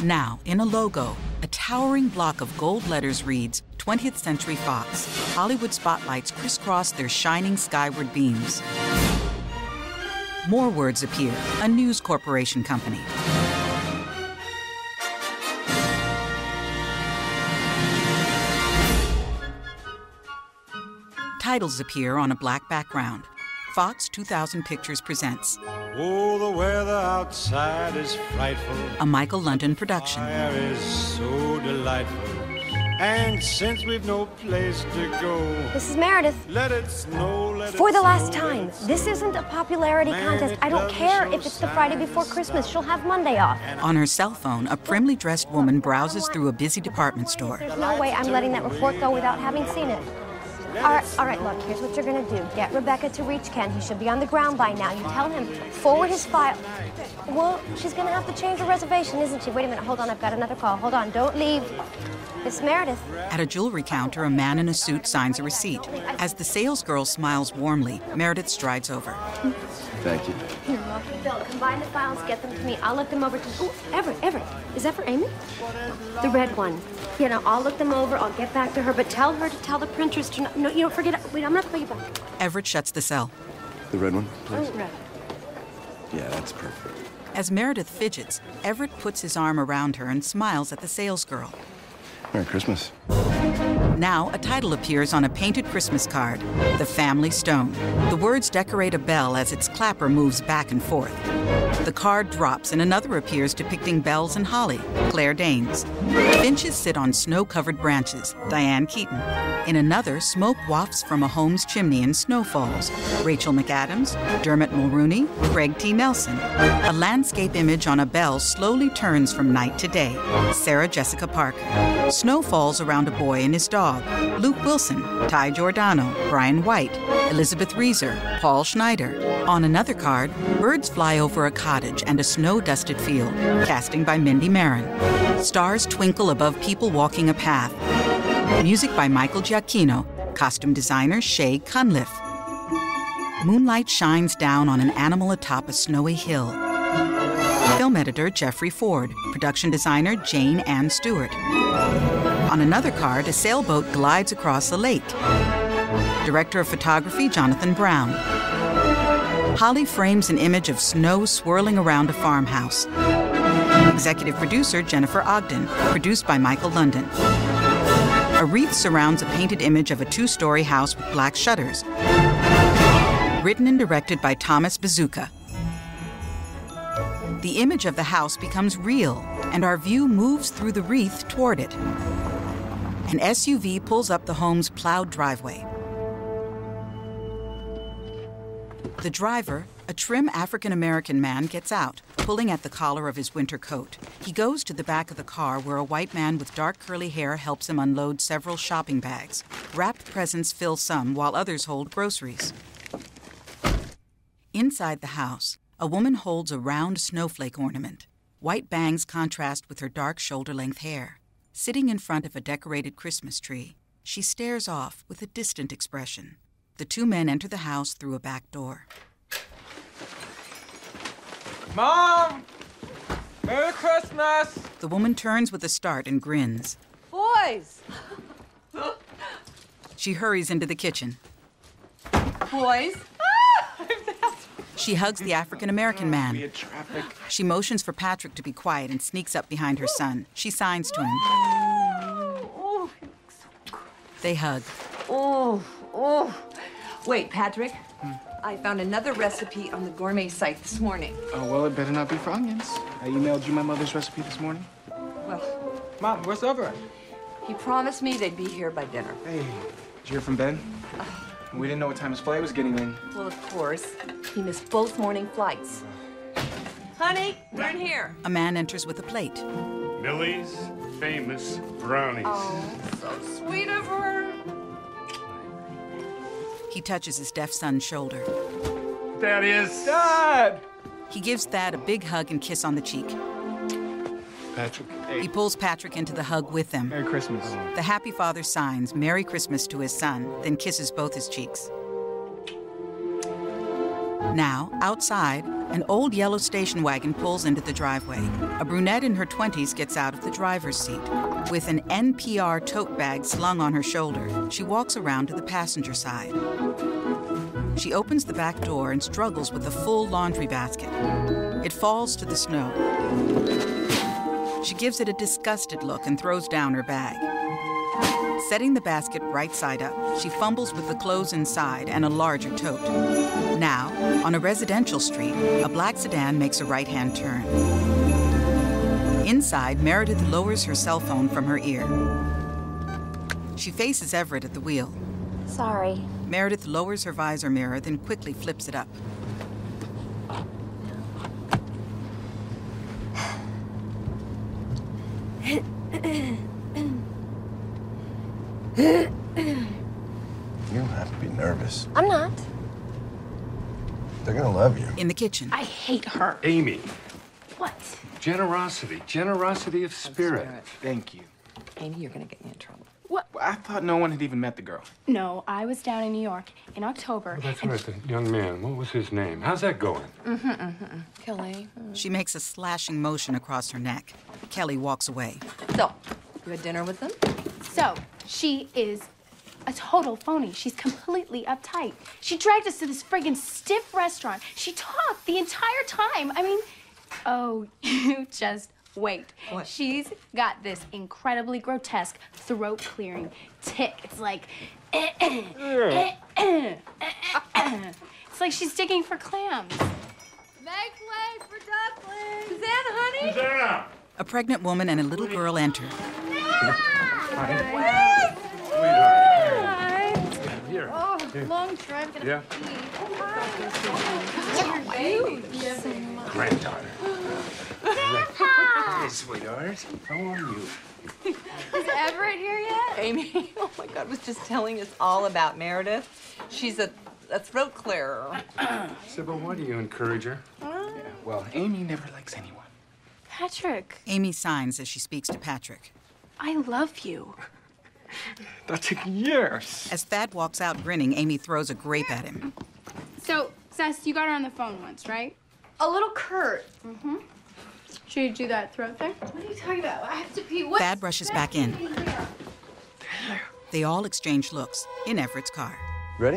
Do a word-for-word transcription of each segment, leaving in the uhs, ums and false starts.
Now, in a logo, a towering block of gold letters reads twentieth Century Fox. Hollywood spotlights crisscross their shining skyward beams. More words appear, a News Corporation company. Titles appear on a black background. Fox two thousand Pictures presents. Oh, the weather outside is frightful. A Michael London production. The air is so delightful. And since we've no place to go, This is Meredith. let it snow, let it For the last snow, time, let it this isn't a popularity Man, contest. it I don't doesn't care show if it's the Friday signs before of Christmas. sign. She'll have Monday off. On her cell phone, a primly dressed woman browses through a busy department store. There's no way I'm letting that report go without having seen it. All right, all right, look, here's what you're gonna do. Get Rebecca to reach Ken. He should be on the ground by now. You tell him, forward his file. Well, she's gonna have to change her reservation, isn't she? Wait a minute, hold on, I've got another call. Hold on, don't leave. It's Meredith. At a jewelry counter, a man in a suit signs a receipt. As the salesgirl smiles warmly, Meredith strides over. Thank you. Here, Mark, Bill, combine the files, get them to me. I'll look them over to... Oh, Everett, Everett. Is that for Amy? The red one. You know, I'll look them over, I'll get back to her, but tell her to tell the printers to... Not, no, you don't forget... Wait, I'm not calling you back. Everett shuts the cell. The red one, please. Oh, red. Yeah, that's perfect. As Meredith fidgets, Everett puts his arm around her and smiles at the salesgirl. Merry Christmas. Now, a title appears on a painted Christmas card, The Family Stone. The words decorate a bell as its clapper moves back and forth. The card drops and another appears depicting bells and holly, Claire Danes. Finches sit on snow-covered branches, Diane Keaton. In another, smoke wafts from a home's chimney and snow falls, Rachel McAdams, Dermot Mulrooney, Craig T. Nelson. A landscape image on a bell slowly turns from night to day, Sarah Jessica Parker. Snow falls around a boy and his dog, Luke Wilson, Ty Giordano, Brian White, Elizabeth Reeser, Paul Schneider. On another card, birds fly over a cottage and a snow-dusted field, casting by Mindy Marin. Stars twinkle above people walking a path. Music by Michael Giacchino, costume designer Shay Cunliffe. Moonlight shines down on an animal atop a snowy hill. Film editor Jeffrey Ford, production designer Jane Ann Stewart. On another card, a sailboat glides across a lake. Director of photography Jonathan Brown. Holly frames an image of snow swirling around a farmhouse. Executive producer Jennifer Ogden, produced by Michael London. A wreath surrounds a painted image of a two-story house with black shutters. Written and directed by Thomas Bazooka. The image of the house becomes real, and our view moves through the wreath toward it. An S U V pulls up the home's plowed driveway. The driver, a trim African-American man, gets out, pulling at the collar of his winter coat. He goes to the back of the car where a white man with dark curly hair helps him unload several shopping bags. Wrapped presents fill some, while others hold groceries. Inside the house, a woman holds a round snowflake ornament. White bangs contrast with her dark shoulder-length hair. Sitting in front of a decorated Christmas tree, she stares off with a distant expression. The two men enter the house through a back door. Mom! Merry Christmas! The woman turns with a start and grins. Boys! She hurries into the kitchen. Boys? She hugs the African-American man. We had traffic. She motions for Patrick to be quiet and sneaks up behind her son. She signs to him. Oh, so They hug. oh, oh. Wait, Patrick. Hmm? I found another recipe on the gourmet site this morning. Oh, well, it better not be for onions. I emailed you my mother's recipe this morning. Well, Mom, where's Everett? he promised me they'd be here by dinner. Hey, did you hear from Ben? We didn't know what time his flight was getting in. Well, of course. He missed both morning flights. Honey, we're in here. A man enters with a plate. Millie's famous brownies. Oh, so sweet of her. He touches his deaf son's shoulder. That is. Dad! He gives Thad a big hug and kiss on the cheek. Patrick. He pulls Patrick into the hug with them. Merry Christmas. The happy father signs Merry Christmas to his son, then kisses both his cheeks. Now, outside, an old yellow station wagon pulls into the driveway. A brunette in her twenties gets out of the driver's seat. With an N P R tote bag slung on her shoulder, she walks around to the passenger side. She opens the back door and struggles with the full laundry basket. It falls to the snow. She gives it a disgusted look and throws down her bag. Setting the basket right side up, she fumbles with the clothes inside and a larger tote. Now, on a residential street, a black sedan makes a right-hand turn. Inside, Meredith lowers her cell phone from her ear. She faces Everett at the wheel. Sorry. Meredith lowers her visor mirror, then quickly flips it up. You don't have to be nervous. I'm not. They're gonna love you. In the kitchen, I hate her. Amy, What? generosity, generosity of spirit. Thank you. Amy, you're gonna get me in trouble. What? Well, I thought no one had even met the girl. No, I was down in New York in October. Well, that's and right, the young man. What was his name? How's that going? Kelly. she makes a slashing motion across her neck. Kelly walks away. So, you had dinner with them? So, she is a total phony. She's completely uptight. She dragged us to this friggin' stiff restaurant. She talked the entire time. I mean, oh, you just wait. What? She's got this incredibly grotesque throat-clearing tick. It's like, eh, eh, eh, eh, eh, eh. It's like she's digging for clams. Make way for ducklings! Susanna, honey? Susanna! A pregnant woman and a little girl enter. Here. Oh, long drive. Gonna Yeah. Granddaughter. Hi, sweetheart. How are you? Is Everett here yet? Amy, oh my God, was just telling us all about Meredith. She's a, a throat clearer. Sybil, why do you encourage her? Yeah, well, Amy never likes anyone. Patrick, Amy signs as she speaks to Patrick. I love you. That took years. As Thad walks out grinning, Amy throws a grape at him. So, Sess, you got her on the phone once, right? A little curt. Mm-hmm. Should you do that throat thing? What are you talking about? I have to pee. What? Thad rushes back in. They all exchange looks in Everett's car. Ready?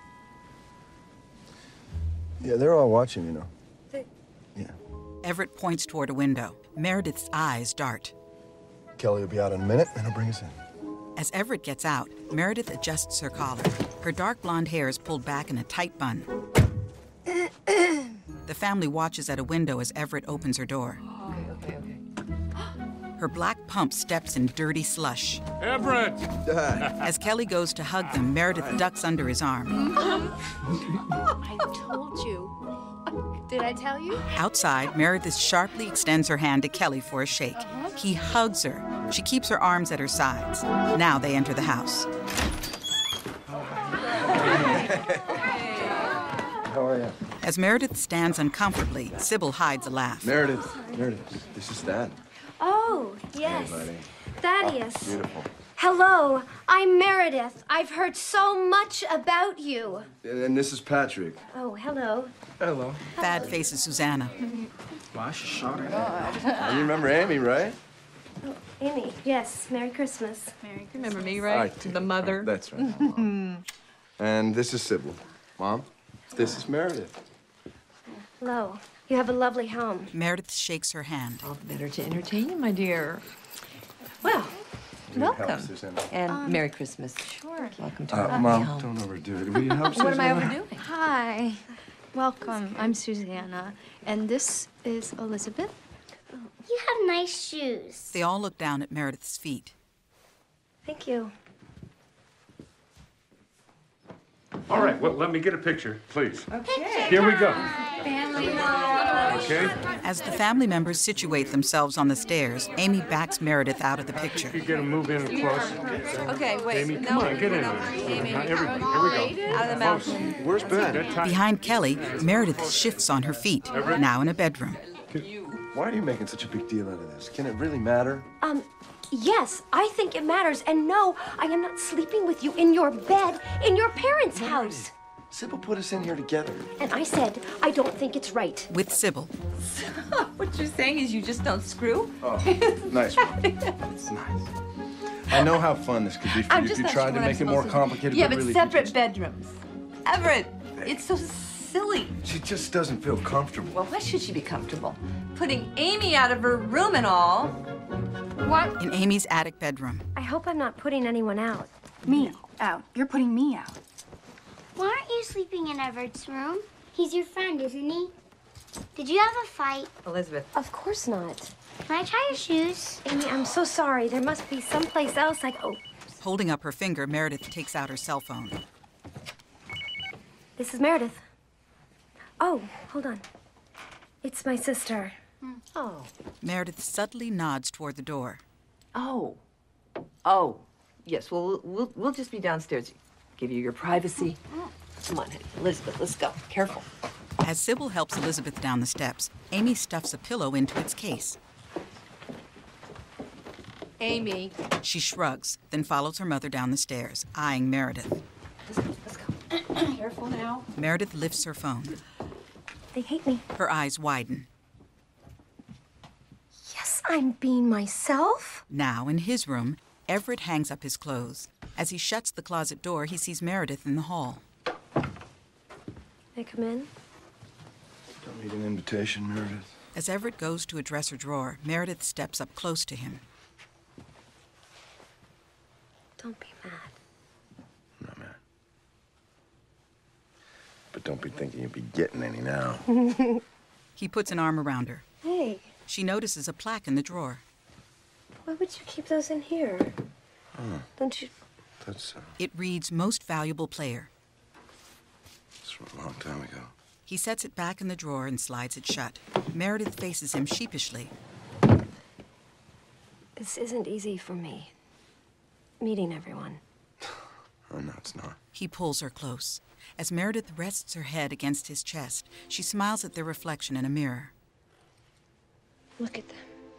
Yeah, they're all watching, you know. They- Yeah. Everett points toward a window. Meredith's eyes dart. Kelly will be out in a minute, and he'll bring us in. As Everett gets out, Meredith adjusts her collar. Her dark blonde hair is pulled back in a tight bun. The family watches at a window as Everett opens her door. Okay, okay, okay. Her black pump steps in dirty slush. Everett! As Kelly goes to hug them, Meredith ducks under his arm. I told you. Did I tell you? Outside, Meredith sharply extends her hand to Kelly for a shake. He hugs her. She keeps her arms at her sides. Now they enter the house. How are you? As Meredith stands uncomfortably, Sybil hides a laugh. Meredith. Meredith, this is Thad. Oh, yes. Hey, buddy. Thaddeus. Beautiful. Hello, I'm Meredith. I've heard so much about you. And, and this is Patrick. Oh, hello. Hello. Thad faces Susanna. Well, I should shot her. You remember Amy, right? Oh, Amy, yes. Merry Christmas. Merry Christmas. Remember me, I right? do. The mother. That's right. Mom. And this is Sybil. Mom, this is Meredith. Hello. You have a lovely home. Meredith shakes her hand. All the better to entertain you, my dear. Well, welcome. Help, Susanna. And Merry Christmas. Sure. Welcome to Uh, our Mom, home. don't overdo it. Will you help What am I Susanna? overdoing? Hi, welcome. I'm Susanna, and this is Elizabeth. You have nice shoes. They all look down at Meredith's feet. Thank you. All right, well, let me get a picture, please. Okay. Here we go. Family. Okay? As the family members situate themselves on the stairs, Amy backs Meredith out of the picture. You get him move in close. Okay, wait. Amy, no, come on, get in no, there. Amy. Now, everybody, here we go. Out of the mountain. Where's Ben? That time. Behind Kelly, Meredith shifts on her feet, now in a bedroom. Why are you making such a big deal out of this? Can it really matter? Um, yes, I think it matters. And no, I am not sleeping with you in your bed in your parents' house. Sybil put us in here together. And I said, I don't think it's right. With Sybil. What you're saying is you just don't screw? Oh, nice one. It's nice. I know how fun this could be for I'm you just if you not tried sure to what make I'm it more supposed to do. complicated. Yeah, but but really separate just... bedrooms. Everett, it's so silly. She just doesn't feel comfortable. Well, why should she be comfortable? Putting Amy out of her room and all. What? In Amy's attic bedroom. I hope I'm not putting anyone out. Me out. You're putting me out. Why aren't you sleeping in Everett's room? He's your friend, isn't he? Did you have a fight? Elizabeth. Of course not. Can I try your shoes? Amy, I'm so sorry. There must be someplace else I... Oh, Holding up her finger, Meredith takes out her cell phone. this is Meredith. Oh, hold on. It's my sister. Oh. Meredith subtly nods toward the door. Oh. Oh. Yes, well, we'll, we'll just be downstairs. Give you your privacy. Come on, honey. Elizabeth, let's go. Careful. As Sybil helps Elizabeth down the steps, Amy stuffs a pillow into its case. Amy. She shrugs, then follows her mother down the stairs, eyeing Meredith. Elizabeth, let's go. Careful now. Meredith lifts her phone. They hate me. Her eyes widen. Yes, I'm being myself. Now, in his room, Everett hangs up his clothes. As he shuts the closet door, he sees Meredith in the hall. They come in. Don't need an invitation, Meredith. As Everett goes to a dresser drawer, Meredith steps up close to him. Don't be mad. I'm not mad. But don't be thinking you'll be getting any now. He puts an arm around her. Hey, She notices a plaque in the drawer. why would you keep those in here? Oh, Don't you... that's, uh, It reads Most Valuable Player. that's from a long time ago. He sets it back in the drawer and slides it shut. Meredith faces him sheepishly. This isn't easy for me. Meeting everyone. Oh, no, it's not. He pulls her close. As Meredith rests her head against his chest, she smiles at their reflection in a mirror. Look at them.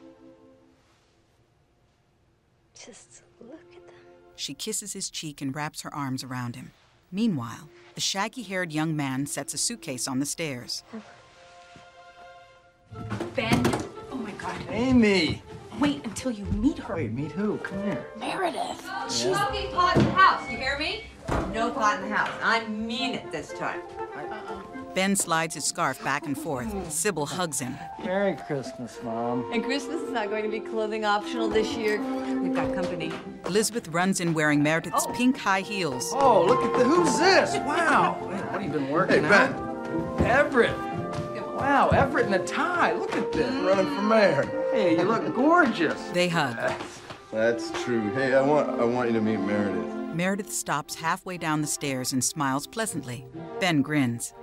Just look at them. She kisses his cheek and wraps her arms around him. Meanwhile, a shaggy-haired young man sets a suitcase on the stairs. Ben. Oh my God. Amy! Wait until you meet her. Wait, meet who? Come here. Meredith. Smoking pot in the house, you hear me? No pot in the house. I mean it this time. Ben slides his scarf back and forth. Sybil hugs him. Merry Christmas, Mom. And Christmas is not going to be clothing optional this year. We've got company. Elizabeth runs in wearing Meredith's Oh. pink high heels. Oh, look at the, who's this? Wow. Man, what have you been working Hey, out? Ben. Everett. Wow, Everett in a tie. Look at this. Running for mayor. Hey, you look gorgeous. They hug. That's true. Hey, I want I want you to meet Meredith. Meredith stops halfway down the stairs and smiles pleasantly. Ben grins.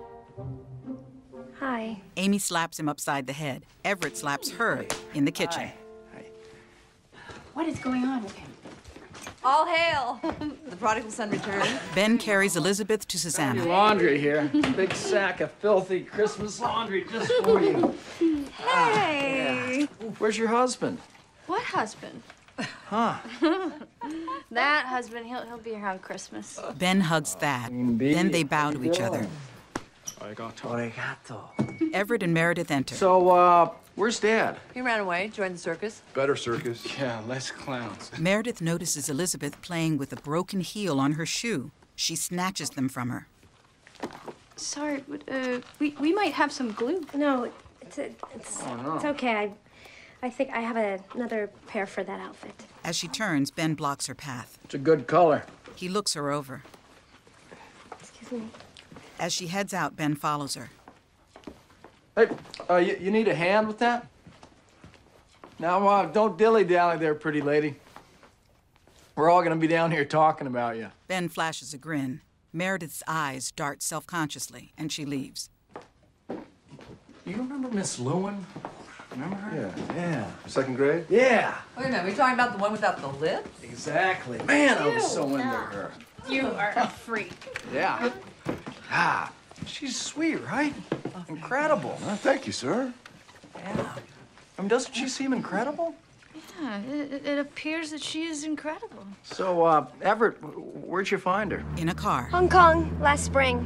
Hi. Amy slaps him upside the head. Everett slaps her in the kitchen. What is going on with him? All hail. The prodigal son returned. Ben carries Elizabeth to Susanna. Laundry here. Big sack of filthy Christmas laundry just for you. Hey! Where's your husband? What husband? Huh? That husband, he'll, he'll be around Christmas. Ben hugs Thad. Then they bow to each other. Arigato. Arigato. Everett and Meredith enter. So, uh, where's Dad? He ran away, joined the circus. Better circus. Yeah, less clowns. Meredith notices Elizabeth playing with a broken heel on her shoe. She snatches them from her. Sorry, but, uh, we, we might have some glue. No, it's it's Oh, no. it's okay. I I think I have a, another pair for that outfit. As she turns, Ben blocks her path. It's a good color. He looks her over. Excuse me. As she heads out, Ben follows her. Hey, uh, you, you need a hand with that? Now, uh, don't dilly-dally there, pretty lady. We're all gonna be down here talking about you. Ben flashes a grin. Meredith's eyes dart self-consciously, and she leaves. You remember Miss Lewin? Remember her? Yeah. Yeah. Second grade? Yeah. Wait a minute, we talking about the one without the lips? Exactly. Man, I was so into her. You are a freak. Yeah. Ah, she's sweet, right? Incredible. Oh, thank you, sir. Yeah. I mean, doesn't she seem incredible? Yeah, it, it appears that she is incredible. So, uh, Everett, where'd you find her? In a car. Hong Kong, last spring.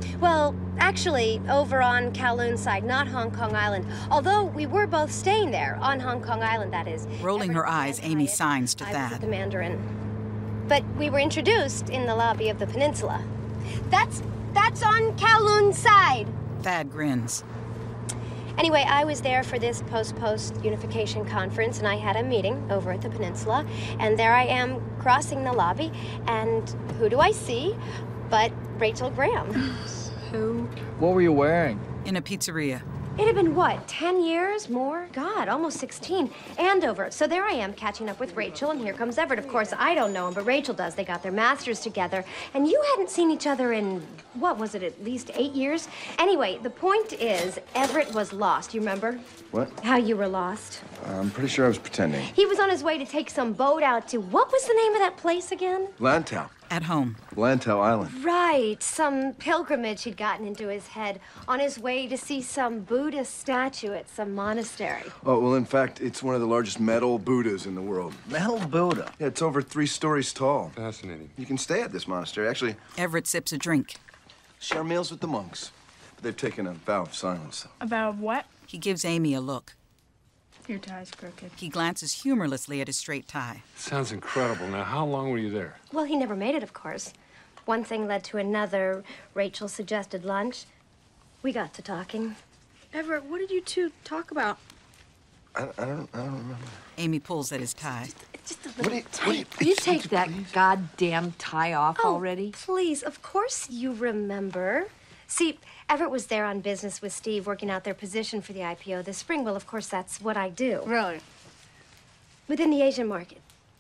Well, actually, over on Kowloon side, not Hong Kong Island. Although we were both staying there, on Hong Kong Island, that is. Rolling her eyes, Amy signs to I was at Thad. the Mandarin. But we were introduced in the lobby of the Peninsula. That's, that's on Kowloon side. Thad grins. Anyway, I was there for this post-post unification conference, and I had a meeting over at the Peninsula. And there I am crossing the lobby, and who do I see but Rachel Graham? Who? What were you wearing? In a pizzeria. It had been, what, ten years? More? God, almost sixteen. Andover. So there I am, catching up with Rachel, and here comes Everett. Of course, I don't know him, but Rachel does. They got their masters together. And you hadn't seen each other in, what was it, at least eight years? Anyway, the point is, Everett was lost. You remember? What? How you were lost. I'm pretty sure I was pretending. He was on his way to take some boat out to, what was the name of that place again? Lantau. At home. Lantau Island. Right, some pilgrimage he'd gotten into his head on his way to see some Buddhist statue at some monastery. Oh, well, in fact, it's one of the largest metal Buddhas in the world. Metal Buddha? Yeah, it's over three stories tall. Fascinating. You can stay at this monastery. Actually, Everett sips a drink. share meals with the monks. But they've taken a vow of silence. About what? He gives Amy a look. Your tie's crooked. He glances humorlessly at his straight tie. Sounds incredible. Now, how long were you there? Well, he never made it, of course. One thing led to another. Rachel suggested lunch. We got to talking. Everett, what did you two talk about? I, I don't. I don't remember. Amy pulls at his tie. Just a What do you? What do you, Will you take that goddamn tie off Oh, already? please, of course you remember. See, Everett was there on business with Steve, working out their position for the I P O this spring. Well, of course, that's what I do. Really? Within the Asian market.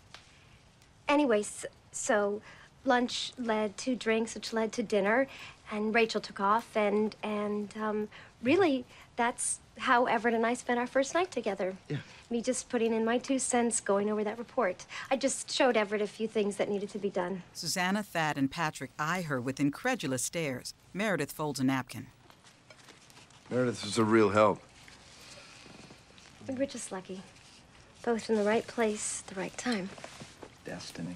Anyway, so, so lunch led to drinks, which led to dinner, and Rachel took off, and, and um, really, that's how Everett and I spent our first night together. Yeah. Me just putting in my two cents, going over that report. I just showed Everett a few things that needed to be done. Susanna, Thad, and Patrick eye her with incredulous stares. Meredith folds a napkin. Meredith was a real help. And we're just lucky. Both in the right place, at the right time. Destiny.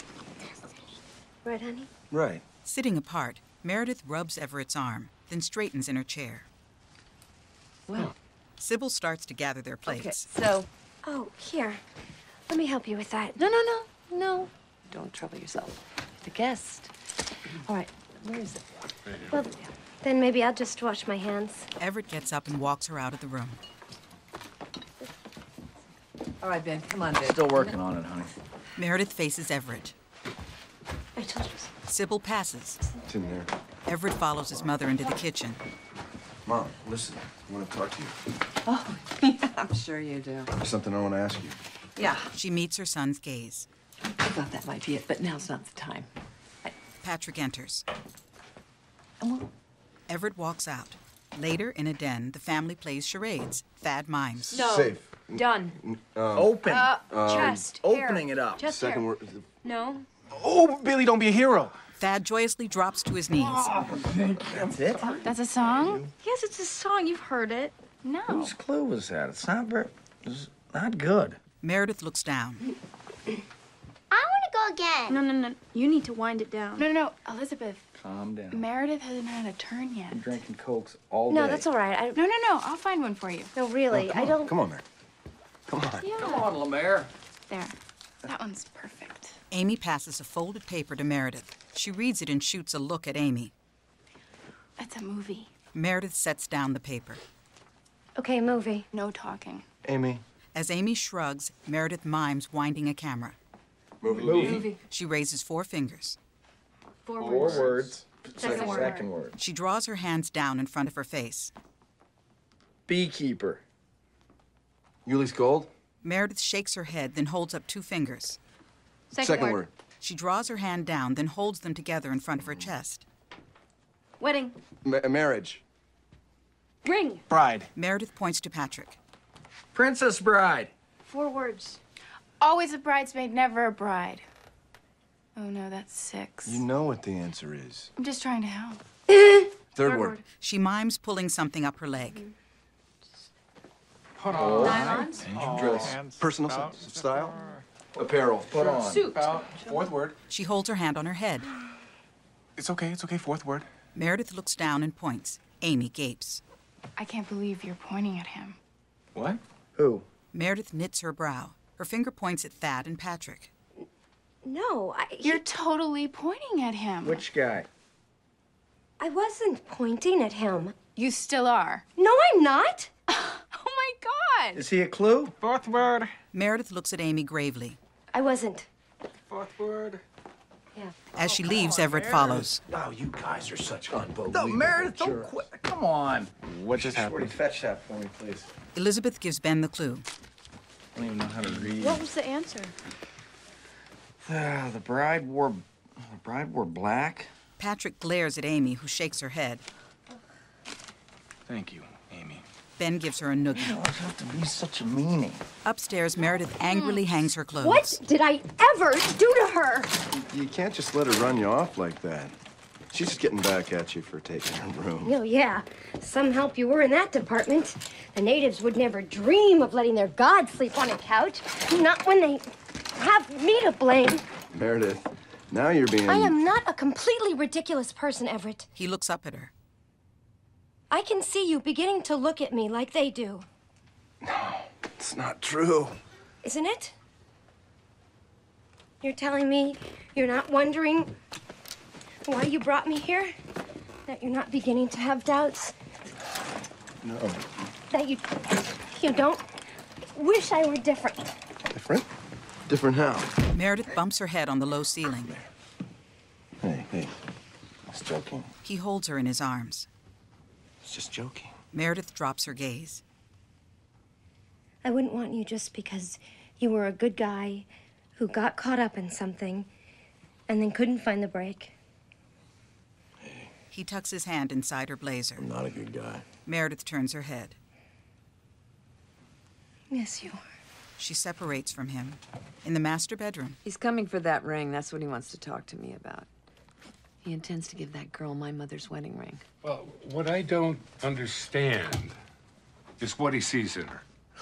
Right, honey? Right. Sitting apart, Meredith rubs Everett's arm, then straightens in her chair. Well, Sybil starts to gather their okay, plates. so Oh, here. Let me help you with that. no, no, no, no. Don't trouble yourself. The guest. All right, where is it? Well, then maybe I'll just wash my hands. Everett gets up and walks her out of the room. All right, Ben, come on, Ben. Still working on it, honey. Meredith faces Everett. I told you. Sybil passes. It's in there. Everett follows his mother into the kitchen. Mom, listen. I want to talk to you. Oh, yeah, I'm sure you do. There's something I want to ask you. Yeah, She meets her son's gaze. I thought that might be it, but now's not the time. I, Patrick enters. well, Everett walks out. Later, in a den, the family plays charades. Thad mimes. No. Safe. Done. Open. Uh, chest. hair. Opening it up. Chest Second hair. word. No. Oh, Billy, don't be a hero. Thad joyously drops to his knees. That's it? That's a song? Yes, it's a song. You've heard it. No. Whose clue was that? It's not very. It's not good. Meredith looks down. I want to go again. No, no, no. You need to wind it down. No, no, no. Elizabeth, Calm down. Meredith hasn't had a turn yet. I'm drinking cokes all No, day. that's all right. I, No, no, no. I'll find one for you. no, really, I don't. Come on, Mary. Come on. Come on, Lemaire. There. That one's perfect. Amy passes a folded paper to Meredith. She reads it and shoots a look at Amy. It's a movie. Meredith sets down the paper. Okay, movie. No talking. Amy. As Amy shrugs, Meredith mimes winding a camera. Movie. movie. She raises four fingers. Four Four words. words. Second word. Second word. She draws her hands down in front of her face. Beekeeper. Yuli's Gold. Meredith shakes her head, then holds up two fingers. Second, word. She draws her hand down, then holds them together in front of her chest. Wedding. Ma- marriage. Ring. Bride. Meredith points to Patrick. Princess Bride. Four words. Always a bridesmaid, never a bride. Oh, no, that's six. You know what the answer is. I'm just trying to help. Third, Third word. word. She mimes pulling something up her leg. Put on. Nylons. Dress. Personal s- style. Apparel. Put on. Suit. About fourth word. She holds her hand on her head. It's okay, it's okay. Fourth word. Meredith looks down and points. Amy gapes. I can't believe you're pointing at him. What? Who? Meredith knits her brow. Her finger points at Thad and Patrick. No, I... he- You're totally pointing at him. Which guy? I wasn't pointing at him. You still are. No, I'm not. Oh my God! Is he a clue? Fourth word. Meredith looks at Amy gravely. I wasn't. Fourth word. Yeah. As she leaves, Everett follows. Oh, you guys are such unbelievable. No, Meredith, don't jerks. quit. Come on. What just Shorty, happened? fetch that for me, please. Elizabeth gives Ben the clue. I don't even know how to read. What was the answer? Uh, the bride wore... The bride wore black. Patrick glares at Amy, who shakes her head. Thank you, Amy. Ben gives her a noogie. You don't have to be such a meanie. Upstairs, Meredith angrily hangs her clothes. What did I ever do to her? You can't just let her run you off like that. She's just getting back at you for taking her room. Oh, yeah. Some help you were in that department. The natives would never dream of letting their god sleep on a couch. Not when they have me to blame. Meredith, now you're being... I am not a completely ridiculous person, Everett. He looks up at her. I can see you beginning to look at me like they do. No, it's not true. Isn't it? You're telling me you're not wondering why you brought me here? That you're not beginning to have doubts? No. That you you don't wish I were different? Different? Different how? Meredith bumps her head on the low ceiling. Hey, hey. I was joking. He holds her in his arms. I was just joking. Meredith drops her gaze. I wouldn't want you just because you were a good guy who got caught up in something and then couldn't find the break. He tucks his hand inside her blazer. I'm not a good guy. Meredith turns her head. Yes, you are. She separates from him. In the master bedroom, He's coming for that ring. That's what he wants to talk to me about. He intends to give that girl my mother's wedding ring. Well, what I don't understand is what he sees in her.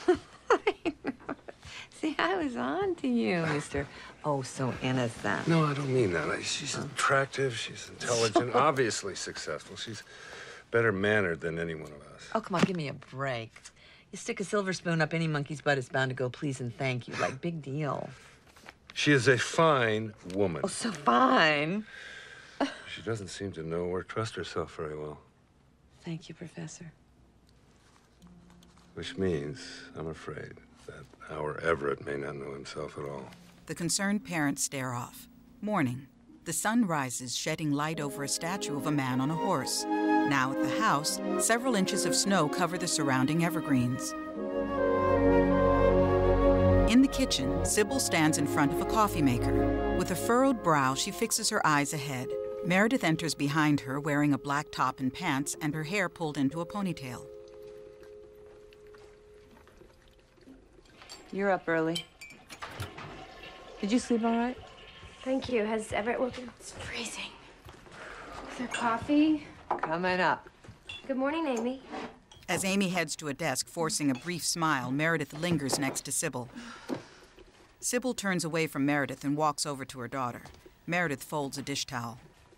See, I was on to you, Mister Oh, so innocent. No, I don't mean that. I- She's attractive, she's intelligent, obviously successful. She's better mannered than any one of us. Oh, come on, give me a break. You stick a silver spoon up any monkey's butt, it's bound to go please and thank you. Like, big deal. She is a fine woman. Oh, so fine. She doesn't seem to know or trust herself very well. Thank you, Professor. Which means, I'm afraid, that our Everett may not know himself at all. the concerned parents stare off. Morning. The sun rises, shedding light over a statue of a man on a horse. Now at the house, several inches of snow cover the surrounding evergreens. In the kitchen, Sybil stands in front of a coffee maker. With a furrowed brow, she fixes her eyes ahead. Meredith enters behind her, wearing a black top and pants and her hair pulled into a ponytail. You're up early. Did you sleep all right? Thank you. Has Everett woken? It's freezing. Is there coffee? Coming up. Good morning, Amy. As Amy heads to a desk, forcing a brief smile, Meredith lingers next to Sybil. Sybil turns away from Meredith and walks over to her daughter. Meredith folds a dish towel.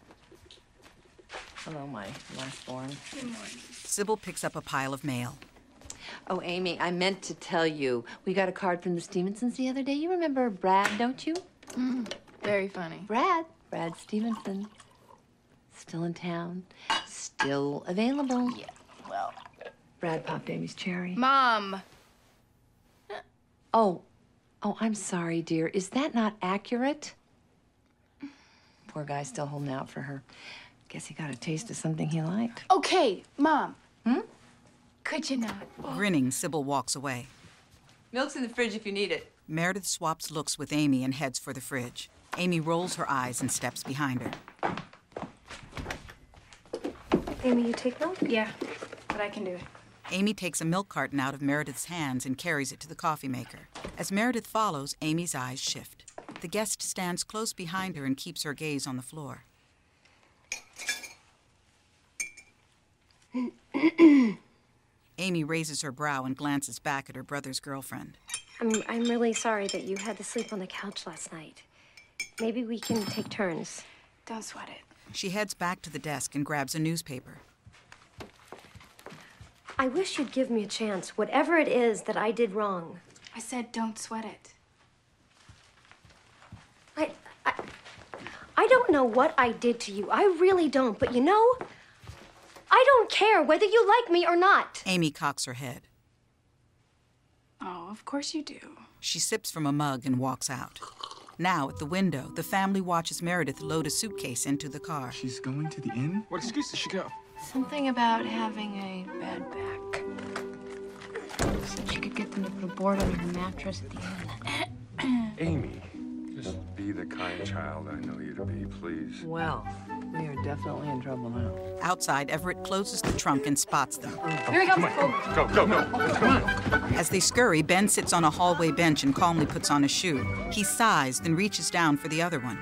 Hello, my lastborn. Good morning. Sybil picks up a pile of mail. Oh, Amy, I meant to tell you. We got a card from the Stevensons the other day. You remember Brad, don't you? Mm, very funny. Brad. Brad Stevenson. Still in town. Still available. Yeah, well. Brad popped Amy's cherry. Mom. Oh. Oh, I'm sorry, dear. Is that not accurate? Poor guy still holding out for her. Guess he got a taste of something he liked. Okay, Mom. Hmm? Could you not? Grinning, Sybil walks away. Milk's in the fridge if you need it. Meredith swaps looks with Amy and heads for the fridge. Amy rolls her eyes and steps behind her. Amy, you take milk? Yeah, but I can do it. Amy takes a milk carton out of Meredith's hands and carries it to the coffee maker. As Meredith follows, Amy's eyes shift. The guest stands close behind her and keeps her gaze on the floor. Amy raises her brow and glances back at her brother's girlfriend. I'm, I'm really sorry that you had to sleep on the couch last night. Maybe we can take turns. Don't sweat it. She heads back to the desk and grabs a newspaper. I wish you'd give me a chance, whatever it is that I did wrong. I said don't sweat it. I, I, I don't know what I did to you. I really don't. But you know, I don't care whether you like me or not. Amy cocks her head. Oh, of course you do. She sips from a mug and walks out. Now, at the window, the family watches Meredith load a suitcase into the car. She's going to the inn? What excuse does she go? Something about having a bad back. Said she could get them to put a board under her mattress at the inn. Amy, just be the kind child I know you to be, please. Well, we are definitely in trouble now. Outside, Everett closes the trunk and spots them. Here he comes. Go, go, go. Come on. As they scurry, Ben sits on a hallway bench and calmly puts on a shoe. He sighs, then reaches down for the other one.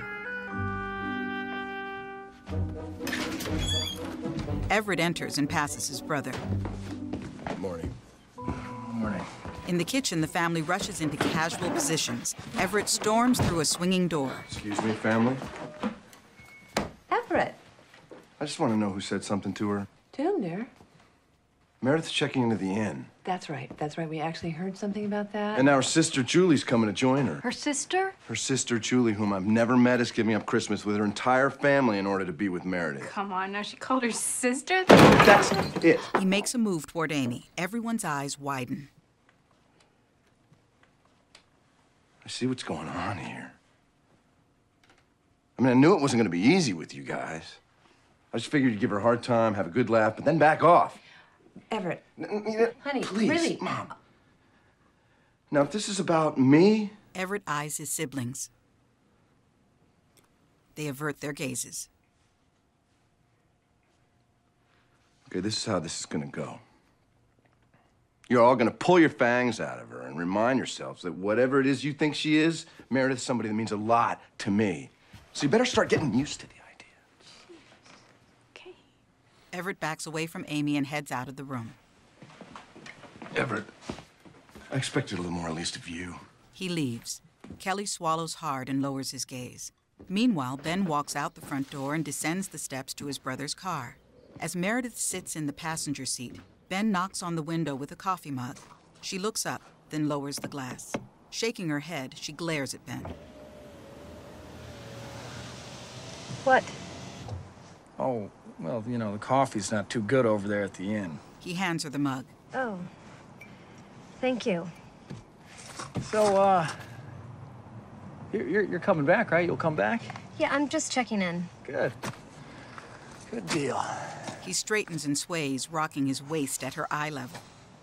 Everett enters and passes his brother. Good morning. Morning. In the kitchen, the family rushes into casual positions. Everett storms through a swinging door. Excuse me, family? Everett. I just want to know who said something to her. To whom, dear? Meredith's checking into the inn. That's right. That's right. We actually heard something about that. And our sister Julie's coming to join her. Her sister? Her sister Julie, whom I've never met, is giving up Christmas with her entire family in order to be with Meredith. Come on, now she called her sister? That's it. He makes a move toward Amy. Everyone's eyes widen. I see what's going on here. I mean, I knew it wasn't going to be easy with you guys. I just figured you'd give her a hard time, have a good laugh, but then back off. Everett. Honey, Please, really. Mom. Now, if this is about me... Everett eyes his siblings. They avert their gazes. Okay, this is how this is going to go. You're all going to pull your fangs out of her and remind yourselves that whatever it is you think she is, Meredith's somebody that means a lot to me. So you better start getting used to the idea. Okay. Everett backs away from Amy and heads out of the room. Everett, I expected a little more at least of you. He leaves. Kelly swallows hard and lowers his gaze. Meanwhile, Ben walks out the front door and descends the steps to his brother's car. As Meredith sits in the passenger seat, Ben knocks on the window with a coffee mug. She looks up, then lowers the glass. Shaking her head, she glares at Ben. What? Oh, well, you know, the coffee's not too good over there at the inn. He hands her the mug. Oh. Thank you. So, uh, you're, you're, you're coming back, right? You'll come back? Yeah, I'm just checking in. Good. Good deal. He straightens and sways, rocking his waist at her eye level.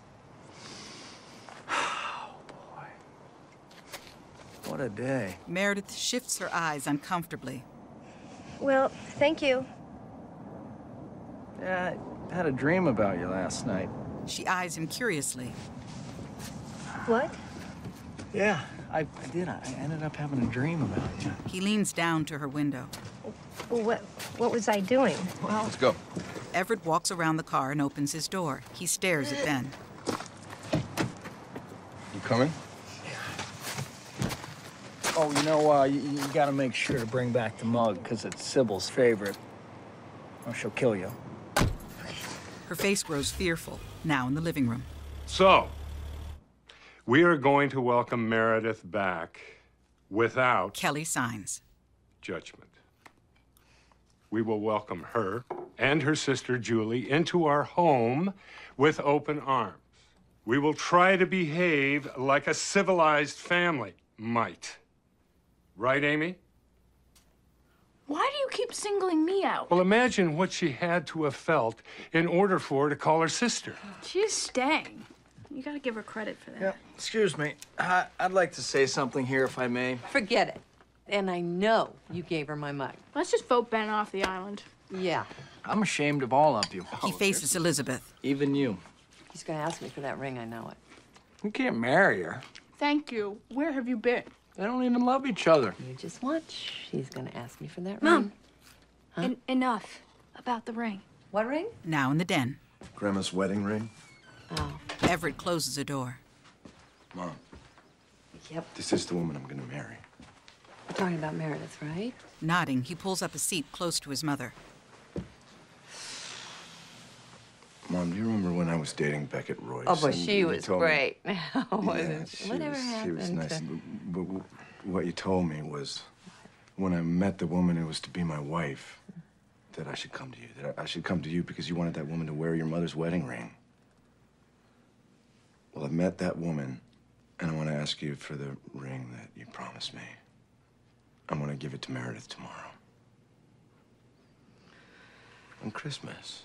Oh, boy. What a day. Meredith shifts her eyes uncomfortably. Well, thank you. Yeah, I had a dream about you last night. She eyes him curiously. What? Yeah, I, I did. I ended up having a dream about you. He leans down to her window. What, what was I doing? Well, let's go. Everett walks around the car and opens his door. He stares at Ben. You coming? Oh, you know, uh, you, you gotta make sure to bring back the mug, because it's Sybil's favorite. Or she'll kill you. Her face grows fearful, now in the living room. So, we are going to welcome Meredith back without Kelly signs. judgment. We will welcome her and her sister Julie into our home with open arms. We will try to behave like a civilized family might. Right, Amy? Why do you keep singling me out? Well, imagine what she had to have felt in order for her to call her sister. She's staying. You gotta give her credit for that. Yeah, excuse me. I, I'd like to say something here, if I may. Forget it. And I know you gave her my mug. Let's just vote Ben off the island. Yeah. I'm ashamed of all of you. He faces Elizabeth. Even you. He's gonna ask me for that ring, I know it. You can't marry her. Thank you. Where have you been? They don't even love each other. You just watch. She's gonna ask me for that Mom. ring. Huh? En- enough about the ring. What ring? Now in the den. Grandma's wedding ring? Oh. Everett closes a door. Mom. Yep. This is the woman I'm gonna marry. talking about Meredith, right? Nodding, he pulls up a seat close to his mother. Mom, do you remember when I was dating Beckett Royce? Oh, but and she you was told me- great. Wasn't Yeah, she? she Whatever was, happened She was nice. to... But, but what you told me was when I met the woman who was to be my wife, that I should come to you. That I should come to you because you wanted that woman to wear your mother's wedding ring. Well, I've met that woman, and I want to ask you for the ring that you promised me. I'm going to give it to Meredith tomorrow. On Christmas.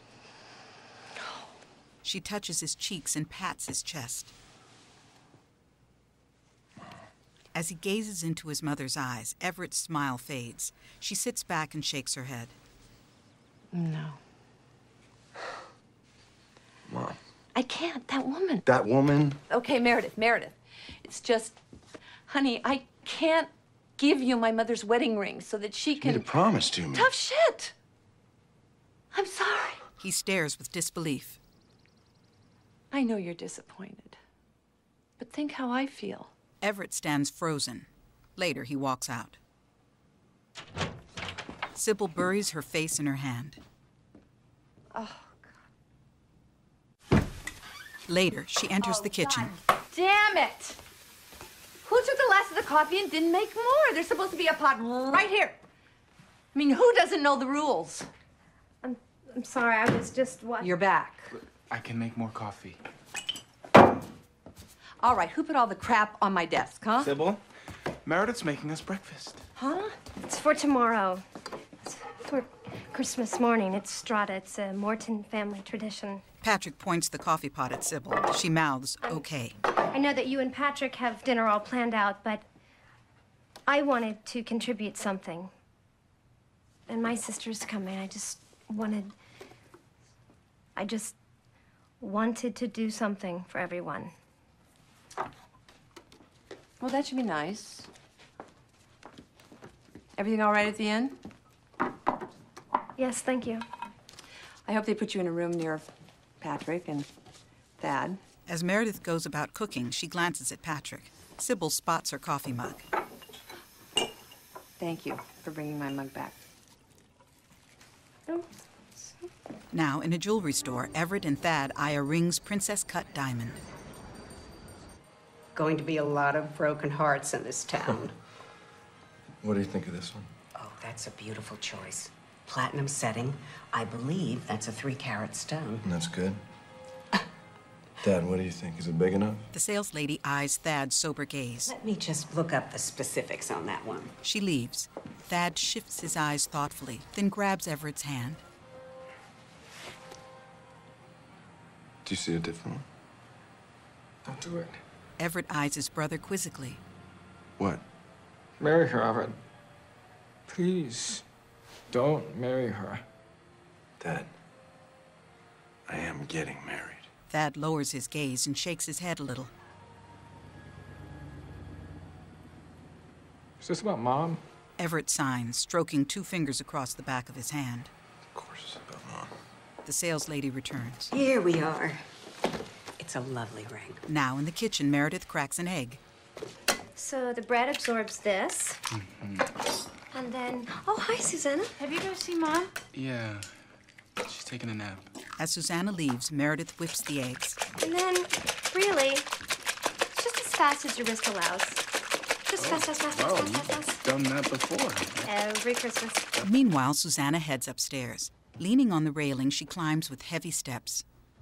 She touches his cheeks and pats his chest. As he gazes into his mother's eyes, Everett's smile fades. She sits back and shakes her head. No. Mom. I can't. That woman. That woman? Okay, Meredith, Meredith. It's just, honey, I can't give you my mother's wedding ring so that she can... You made a promise to me. Tough shit. I'm sorry. He stares with disbelief. I know you're disappointed, but think how I feel. Everett stands frozen. Later, he walks out. Sybil buries her face in her hand. Oh, God. Later, she enters oh, the kitchen. God damn it! Who took the last of the coffee and didn't make more? There's supposed to be a pot right here. I mean, who doesn't know the rules? I'm, I'm sorry, I was just what? You're back. I can make more coffee. All right, who put all the crap on my desk, huh? Sybil, Meredith's making us breakfast. Huh? It's for tomorrow. It's for Christmas morning. It's Strata. It's a Morton family tradition. Patrick points the coffee pot at Sybil. She mouths, okay. I know that you and Patrick have dinner all planned out, but I wanted to contribute something. And my sister's coming. I just wanted... I just wanted to do something for everyone. Well, that should be nice. Everything all right at the end? Yes, thank you. I hope they put you in a room near Patrick and Thad. As Meredith goes about cooking, she glances at Patrick. Sybil spots her coffee mug. Thank you for bringing my mug back. Oh. Now, in a jewelry store, Everett and Thad eye a ring's princess-cut diamond. Going to be a lot of broken hearts in this town. What do you think of this one? Oh, that's a beautiful choice. Platinum setting. I believe that's a three-carat stone. That's good. Dad, what do you think? Is it big enough? The saleslady eyes Thad's sober gaze. Let me just look up the specifics on that one. She leaves. Thad shifts his eyes thoughtfully, then grabs Everett's hand. Do you see a different one? Don't do it. Everett eyes his brother quizzically. What? Marry her, Everett. Please, don't marry her. Dad, I am getting married. Thad lowers his gaze and shakes his head a little. Is this about Mom? Everett signs, stroking two fingers across the back of his hand. Of course it's about Mom. The saleslady returns. Here we are. It's a lovely ring. Now in the kitchen, Meredith cracks an egg. So the bread absorbs this. Mm-hmm. And then... Oh, hi, Susanna. Have you go see Mom? Yeah, she's taking a nap. As Susanna leaves, Meredith whips the eggs. And then, really, just as fast as your wrist allows. Just fast, fast, fast, Oh, fast, fast, fast, fast. Done that before. Every Christmas. Meanwhile, Susanna heads upstairs. Leaning on the railing, she climbs with heavy steps.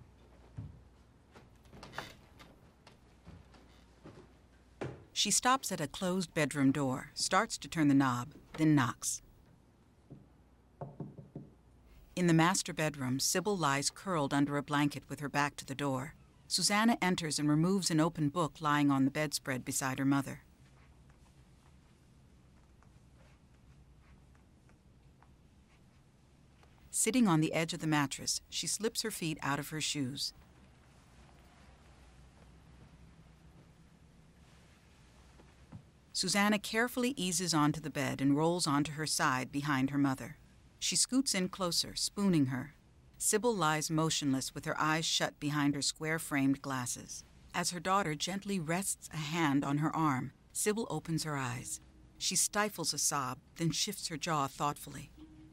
She stops at a closed bedroom door, starts to turn the knob, then knocks. In the master bedroom, Sybil lies curled under a blanket with her back to the door. Susanna enters and removes an open book lying on the bedspread beside her mother. Sitting on the edge of the mattress, she slips her feet out of her shoes. Susanna carefully eases onto the bed and rolls onto her side behind her mother. She scoots in closer, spooning her. Sybil lies motionless with her eyes shut behind her square-framed glasses. As her daughter gently rests a hand on her arm, Sybil opens her eyes. She stifles a sob, then shifts her jaw thoughtfully.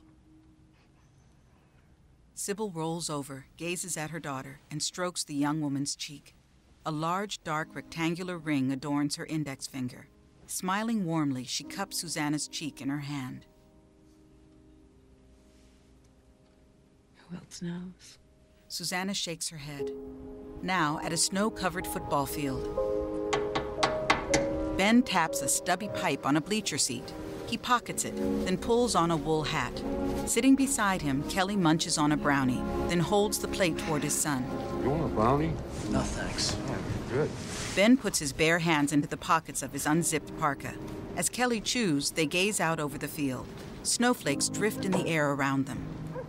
Sybil rolls over, gazes at her daughter, and strokes the young woman's cheek. A large, dark, rectangular ring adorns her index finger. Smiling warmly, she cups Susanna's cheek in her hand. Who else knows? Susanna shakes her head. Now, at a snow-covered football field, Ben taps a stubby pipe on a bleacher seat. He pockets it, then pulls on a wool hat. Sitting beside him, Kelly munches on a brownie, then holds the plate toward his son. You want a brownie? No, thanks. Oh, good. Ben puts his bare hands into the pockets of his unzipped parka. As Kelly chews, they gaze out over the field. Snowflakes drift in the air around them.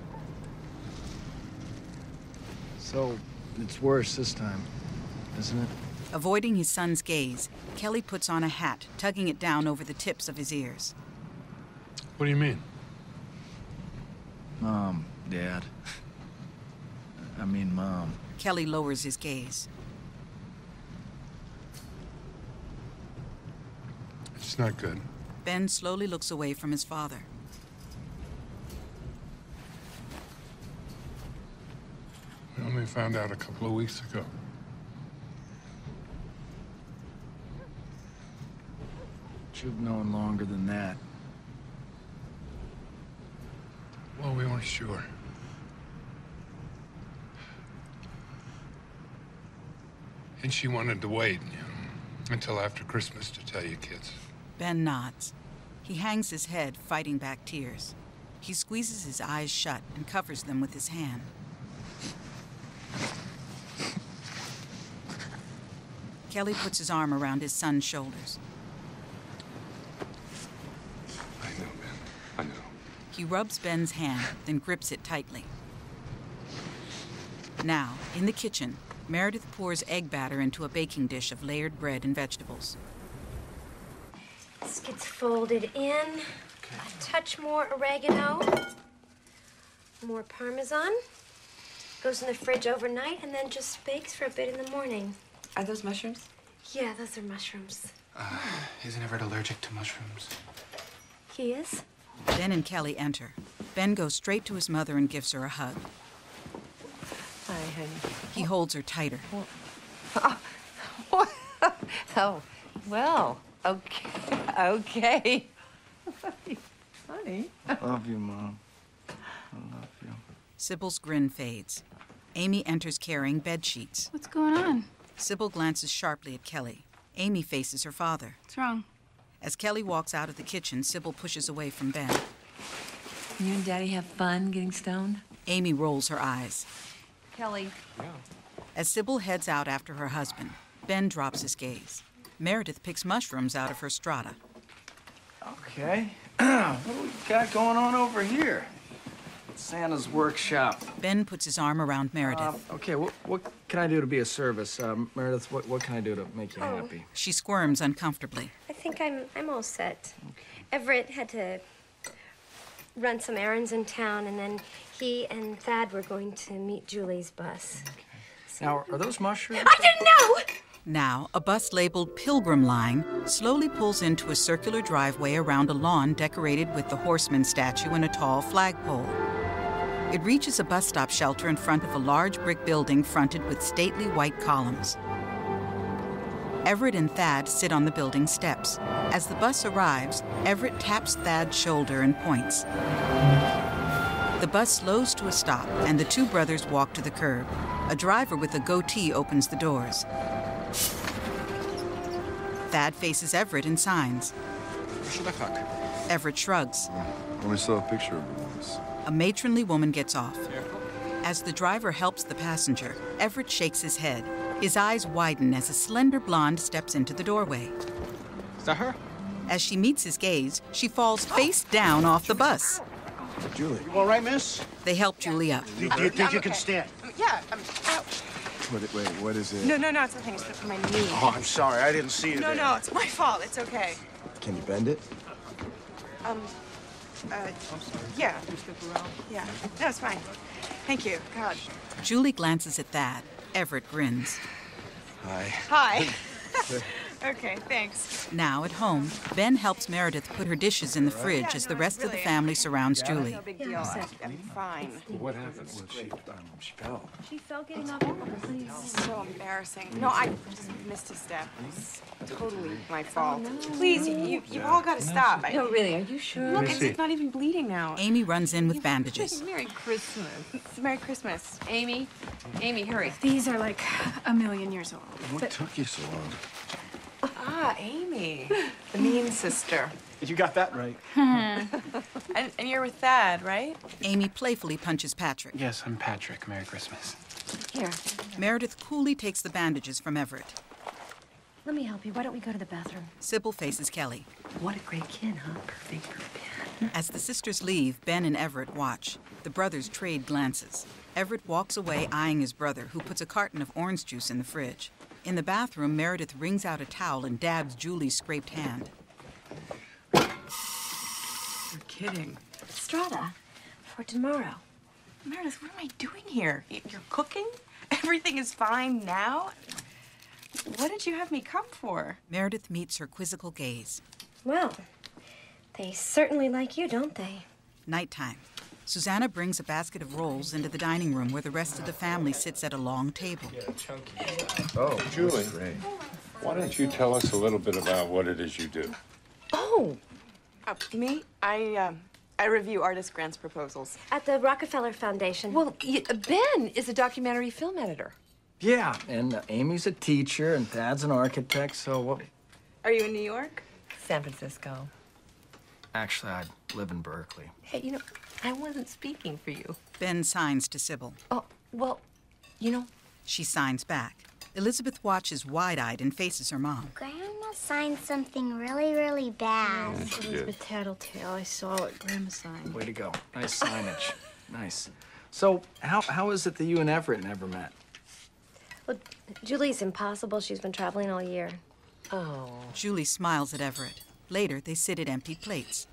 So, it's worse this time, isn't it? Avoiding his son's gaze, Kelly puts on a hat, tugging it down over the tips of his ears. What do you mean? Mom, Dad. I mean, Mom. Kelly lowers his gaze. It's not good. Ben slowly looks away from his father. We only found out a couple of weeks ago. You've known longer than that. Well, we weren't sure. And she wanted to wait until after Christmas to tell you kids. Ben nods. He hangs his head, fighting back tears. He squeezes his eyes shut and covers them with his hand. Kelly puts his arm around his son's shoulders. I know, Ben. I know. He rubs Ben's hand, then grips it tightly. Now, in the kitchen, Meredith pours egg batter into a baking dish of layered bread and vegetables. This gets folded in. A touch more oregano. More Parmesan. Goes in the fridge overnight and then just bakes for a bit in the morning. Are those mushrooms? Yeah, those are mushrooms. Uh, isn't Everett allergic to mushrooms? He is? Ben and Kelly enter. Ben goes straight to his mother and gives her a hug. Hi, honey. He holds her tighter. Oh, oh well, okay, okay. Honey. Love you, Mom. I love you. Sybil's grin fades. Amy enters carrying bed sheets. What's going on? Sybil glances sharply at Kelly. Amy faces her father. What's wrong? As Kelly walks out of the kitchen, Sybil pushes away from Ben. You and Daddy have fun getting stoned? Amy rolls her eyes. Kelly. Yeah. As Sybil heads out after her husband, Ben drops his gaze. Meredith picks mushrooms out of her strata. Okay. What do we got going on over here? Santa's workshop. Ben puts his arm around Meredith. Uh, okay, what, what can I do to be of service? Um, Meredith, what, what can I do to make you Oh. happy? She squirms uncomfortably. I think I'm I'm all set. Everett had to run some errands in town, and then he and Thad were going to meet Julie's bus. Now, are those mushrooms? I didn't know! Now, a bus labeled Pilgrim Line slowly pulls into a circular driveway around a lawn decorated with the horseman statue and a tall flagpole. It reaches a bus stop shelter in front of a large brick building fronted with stately white columns. Everett and Thad sit on the building steps. As the bus arrives, Everett taps Thad's shoulder and points. The bus slows to a stop, and the two brothers walk to the curb. A driver with a goatee opens the doors. Thad faces Everett and signs. Everett shrugs. I only saw a picture of it once. A matronly woman gets off. As the driver helps the passenger, Everett shakes his head. His eyes widen as a slender blonde steps into the doorway. Is that her? As she meets his gaze, she falls face down off the bus. Julie. You all right, miss? They help Julie up. Do, do you think you can stand? Yeah, I'm out. Wait, wait, what is it? No, no, no, it's nothing. It's for my knee. Oh, I'm sorry. I didn't see you No, there. no, it's my fault. It's okay. Can you bend it? Um, uh, yeah. Yeah. No, it's fine. Thank you. God. Julie glances at Thad. Everett grins. Hi. Hi. Okay, thanks. Now at home, Ben helps Meredith put her dishes in the fridge Yeah, as no, the rest of the really, family surrounds Julie. No big deal. I- I'm fine. What happened? She, um, she fell. She fell getting off the plane. So embarrassing. No, I just missed a step. It's totally my fault. Please, you, you, you've all got to stop. I, No, really, are you sure? Look, it's, it's not even bleeding now. Amy runs in with bandages. Merry Christmas. It's Merry Christmas. Amy, Amy, hurry. These are like a million years old. What took you so long? Ah, Amy, the mean sister. You got that right. and, and you're with Thad, right? Amy playfully punches Patrick. Yes, I'm Patrick. Merry Christmas. Here, Meredith coolly takes the bandages from Everett. let me help you. Why don't we go to the bathroom? Sybil faces Kelly. What a great kid, huh? Perfect for Ben. As the sisters leave, Ben and Everett watch. The brothers trade glances. Everett walks away, eyeing his brother, who puts a carton of orange juice in the fridge. In the bathroom, Meredith wrings out a towel and dabs Julie's scraped hand. You're kidding. Strata for tomorrow. Meredith, what am I doing here? Y- You're cooking? Everything is fine now? What did you have me come for? Meredith meets her quizzical gaze. Well, they certainly like you, don't they? Nighttime. Susanna brings a basket of rolls into the dining room where the rest of the family sits at a long table. Oh, Julie, why don't you tell us a little bit about what it is you do? Oh, uh, me? I, um, I review artist grants proposals. At the Rockefeller Foundation. Well, y- Ben is a documentary film editor. Yeah, and uh, Amy's a teacher, and Thad's an architect, so what? Are you in New York? San Francisco. Actually, I live in Berkeley. Hey, you know, I wasn't speaking for you. Ben signs to Sybil. Oh, well, you know. She signs back. Elizabeth watches wide-eyed and faces her mom. Grandma signed something really, really bad. Elizabeth Tattletale. I saw what Grandma signed. Way to go. Nice signage. Nice. So, how, how is it that you and Everett never met? Well, Julie's impossible. She's been traveling all year. Oh. Julie smiles at Everett. Later, they sit at empty plates.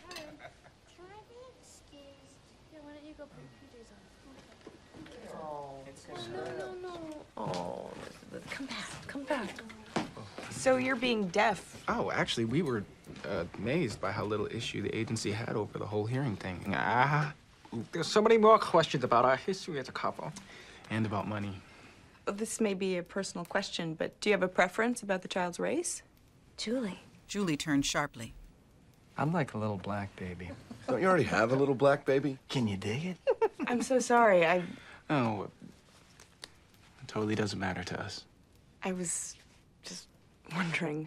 Oh, Elizabeth, come back, come back. So you're being deaf. Oh, actually, we were uh, amazed by how little issue the agency had over the whole hearing thing. Ah, There's so many more questions about our history as a couple. and about money. This may be a personal question, but do you have a preference about the child's race? Julie. Julie turns sharply. I'm like a little black baby. Don't you already have a little black baby? Can you dig it? I'm so sorry. I Oh, it totally doesn't matter to us. I was just wondering.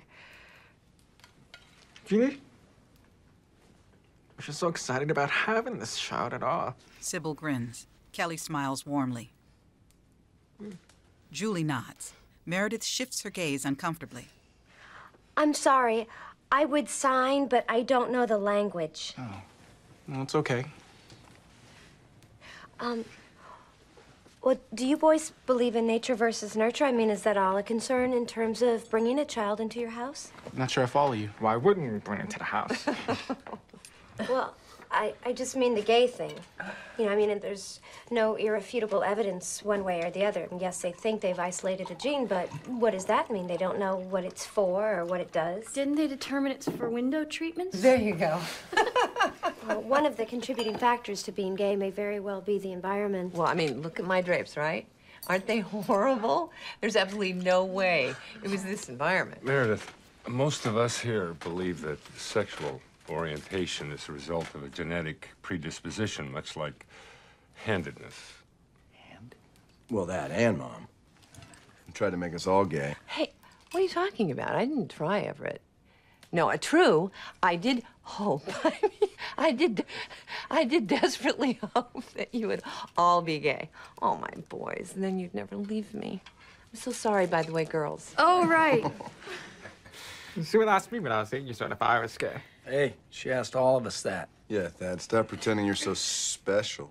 Really? We're just so excited about having this child at all. Sybil grins. Kelly smiles warmly. Julie nods. Meredith shifts her gaze uncomfortably. I'm sorry. I would sign, but I don't know the language. Oh, well, it's okay. Um, well, do you boys believe in nature versus nurture? I mean, is that all a concern in terms of bringing a child into your house? Not sure I follow you. Why wouldn't we bring it to the house? Well, I, I just mean the gay thing. You know, I mean, there's no irrefutable evidence one way or the other. And yes, they think they've isolated a gene, but what does that mean? They don't know what it's for or what it does. Didn't they determine it's for window treatments? There you go. Well, one of the contributing factors to being gay may very well be the environment. Well, I mean, look at my drapes, right? Aren't they horrible? There's absolutely no way it was this environment. Meredith, most of us here believe that sexual orientation is a result of a genetic predisposition, much like handedness. Well, that and Mom. You tried to make us all gay. Hey, what are you talking about? I didn't try, Everett. No, uh, true, I did hope. I mean, I did, I did desperately hope that you would all be gay. Oh, my boys, and then you'd never leave me. I'm so sorry, by the way, girls. Oh, right. You see what asked me when I was eight years old if I was gay. Hey, she asked all of us that. Yeah, Thad, stop pretending you're so special.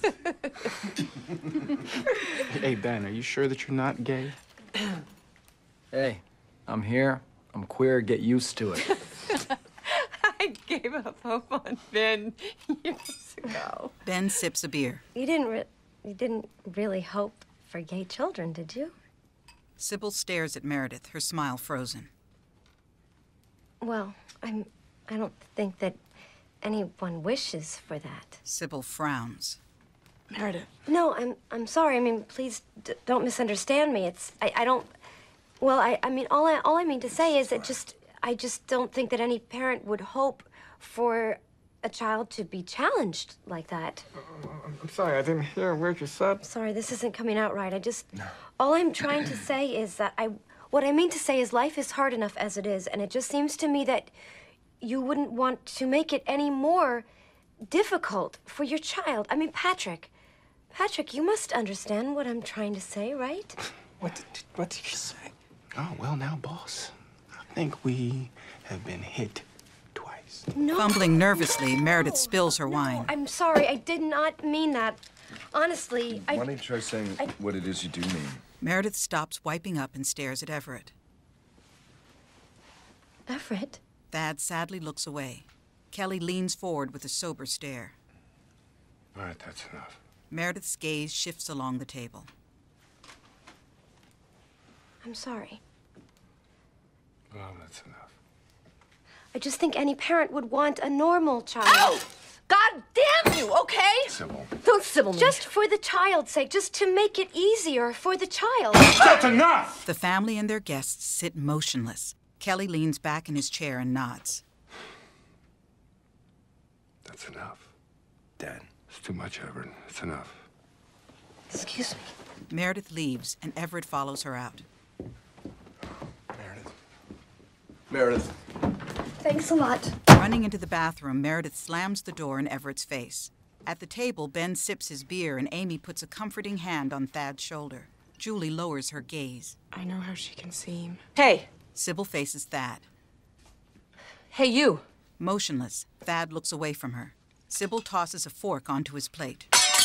Hey, Ben, are you sure that you're not gay? Hey, I'm here. I'm queer. Get used to it. I gave up hope on Ben years ago. Ben sips a beer. You didn't re- you didn't really hope for gay children, did you? Sybil stares at Meredith, her smile frozen. Well, I'm... I don't think that anyone wishes for that. Sybil frowns. Meredith. No, I'm I'm sorry. I mean, please d don't misunderstand me. It's I, I don't. Well, I I mean, all I all I mean to say is that just I just don't think that any parent would hope for a child to be challenged like that. I'm sorry, I didn't hear a word you said. Sorry, this isn't coming out right. I just all I'm trying to say is that I what I mean to say is life is hard enough as it is, and it just seems to me that you wouldn't want to make it any more difficult for your child. I mean, Patrick. Patrick, you must understand what I'm trying to say, right? What did, what did you say? Oh, well, now, boss. I think we have been hit twice. No. Fumbling nervously, Meredith spills her No, wine. I'm sorry. I did not mean that. Honestly, I... Why don't you try saying I- what it is you do mean? Meredith stops wiping up and stares at Everett. Everett? Thad sadly looks away. Kelly leans forward with a sober stare. All right, that's enough. Meredith's gaze shifts along the table. I'm sorry. Well, that's enough. I just think any parent would want a normal child. Ow! God damn you, okay? Sybil. Don't Sybil me. Just for the child's sake, just to make it easier for the child. That's enough! The family and their guests sit motionless. Kelly leans back in his chair and nods. That's enough. Dad. It's too much, Everett. It's enough. Excuse me. Meredith leaves, and Everett follows her out. Meredith. Meredith. Thanks a lot. Running into the bathroom, Meredith slams the door in Everett's face. At the table, Ben sips his beer, and Amy puts a comforting hand on Thad's shoulder. Julie lowers her gaze. I know how she can seem. Hey. Sybil faces Thad. Hey, you. Motionless, Thad looks away from her. Sybil tosses a fork onto his plate.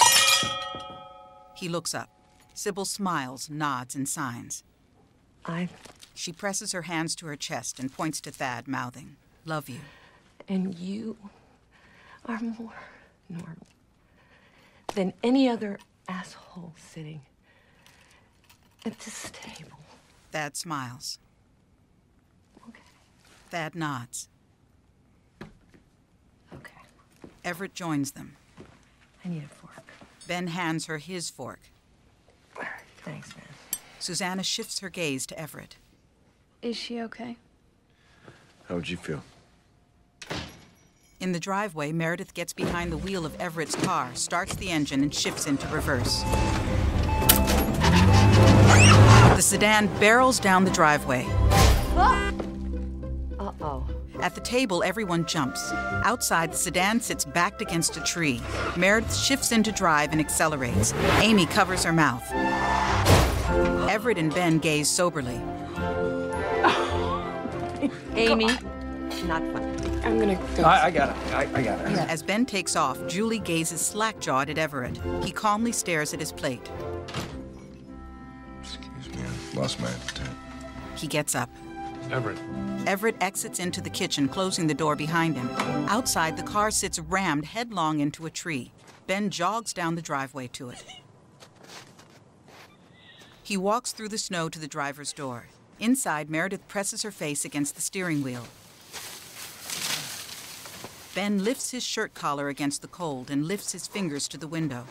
He looks up. Sybil smiles, nods, and signs. I... She presses her hands to her chest and points to Thad, mouthing, "Love you." And you are more normal than any other asshole sitting at this table. Thad smiles. Okay. Thad nods. Okay. Everett joins them. I need a fork. Ben hands her his fork. Thanks, man. Susanna shifts her gaze to Everett. Is she okay? How would you feel? In the driveway, Meredith gets behind the wheel of Everett's car, starts the engine, and shifts into reverse. The sedan barrels down the driveway. Uh-oh. At the table, everyone jumps. Outside, the sedan sits backed against a tree. Meredith shifts into drive and accelerates. Amy covers her mouth. Everett and Ben gaze soberly. Amy, not funny. I'm gonna go. I, I got it. I, I got it. As Ben takes off, Julie gazes slack-jawed at Everett. He calmly stares at his plate. Excuse me, I lost my appetite. He gets up. Everett. Everett exits into the kitchen, closing the door behind him. Outside, the car sits rammed headlong into a tree. Ben jogs down the driveway to it. He walks through the snow to the driver's door. Inside, Meredith presses her face against the steering wheel. Ben lifts his shirt collar against the cold and lifts his fingers to the window.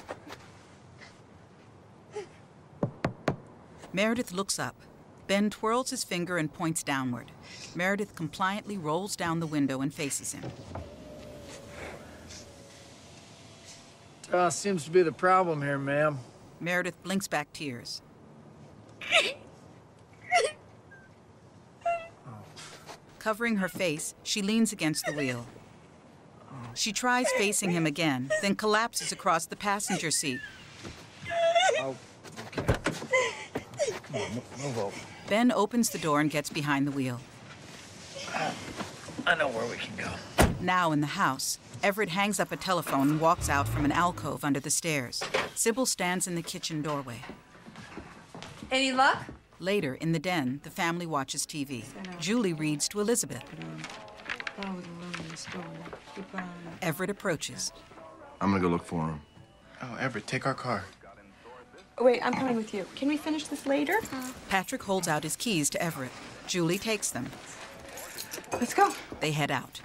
Meredith looks up. Ben twirls his finger and points downward. Meredith compliantly rolls down the window and faces him. Uh, seems to be the problem here, ma'am. Meredith blinks back tears. Covering her face, she leans against the wheel. She tries facing him again, then collapses across the passenger seat. Oh, okay. Come on, move over. Ben opens the door and gets behind the wheel. I know where we can go. Now in the house, Everett hangs up a telephone and walks out from an alcove under the stairs. Sybil stands in the kitchen doorway. Any luck? Later, in the den, the family watches T V. Julie reads to Elizabeth. Everett approaches. I'm gonna go look for him. Oh, Everett, take our car. Wait, I'm coming with you. Can we finish this later? Patrick holds out his keys to Everett. Julie takes them. Let's go. They head out.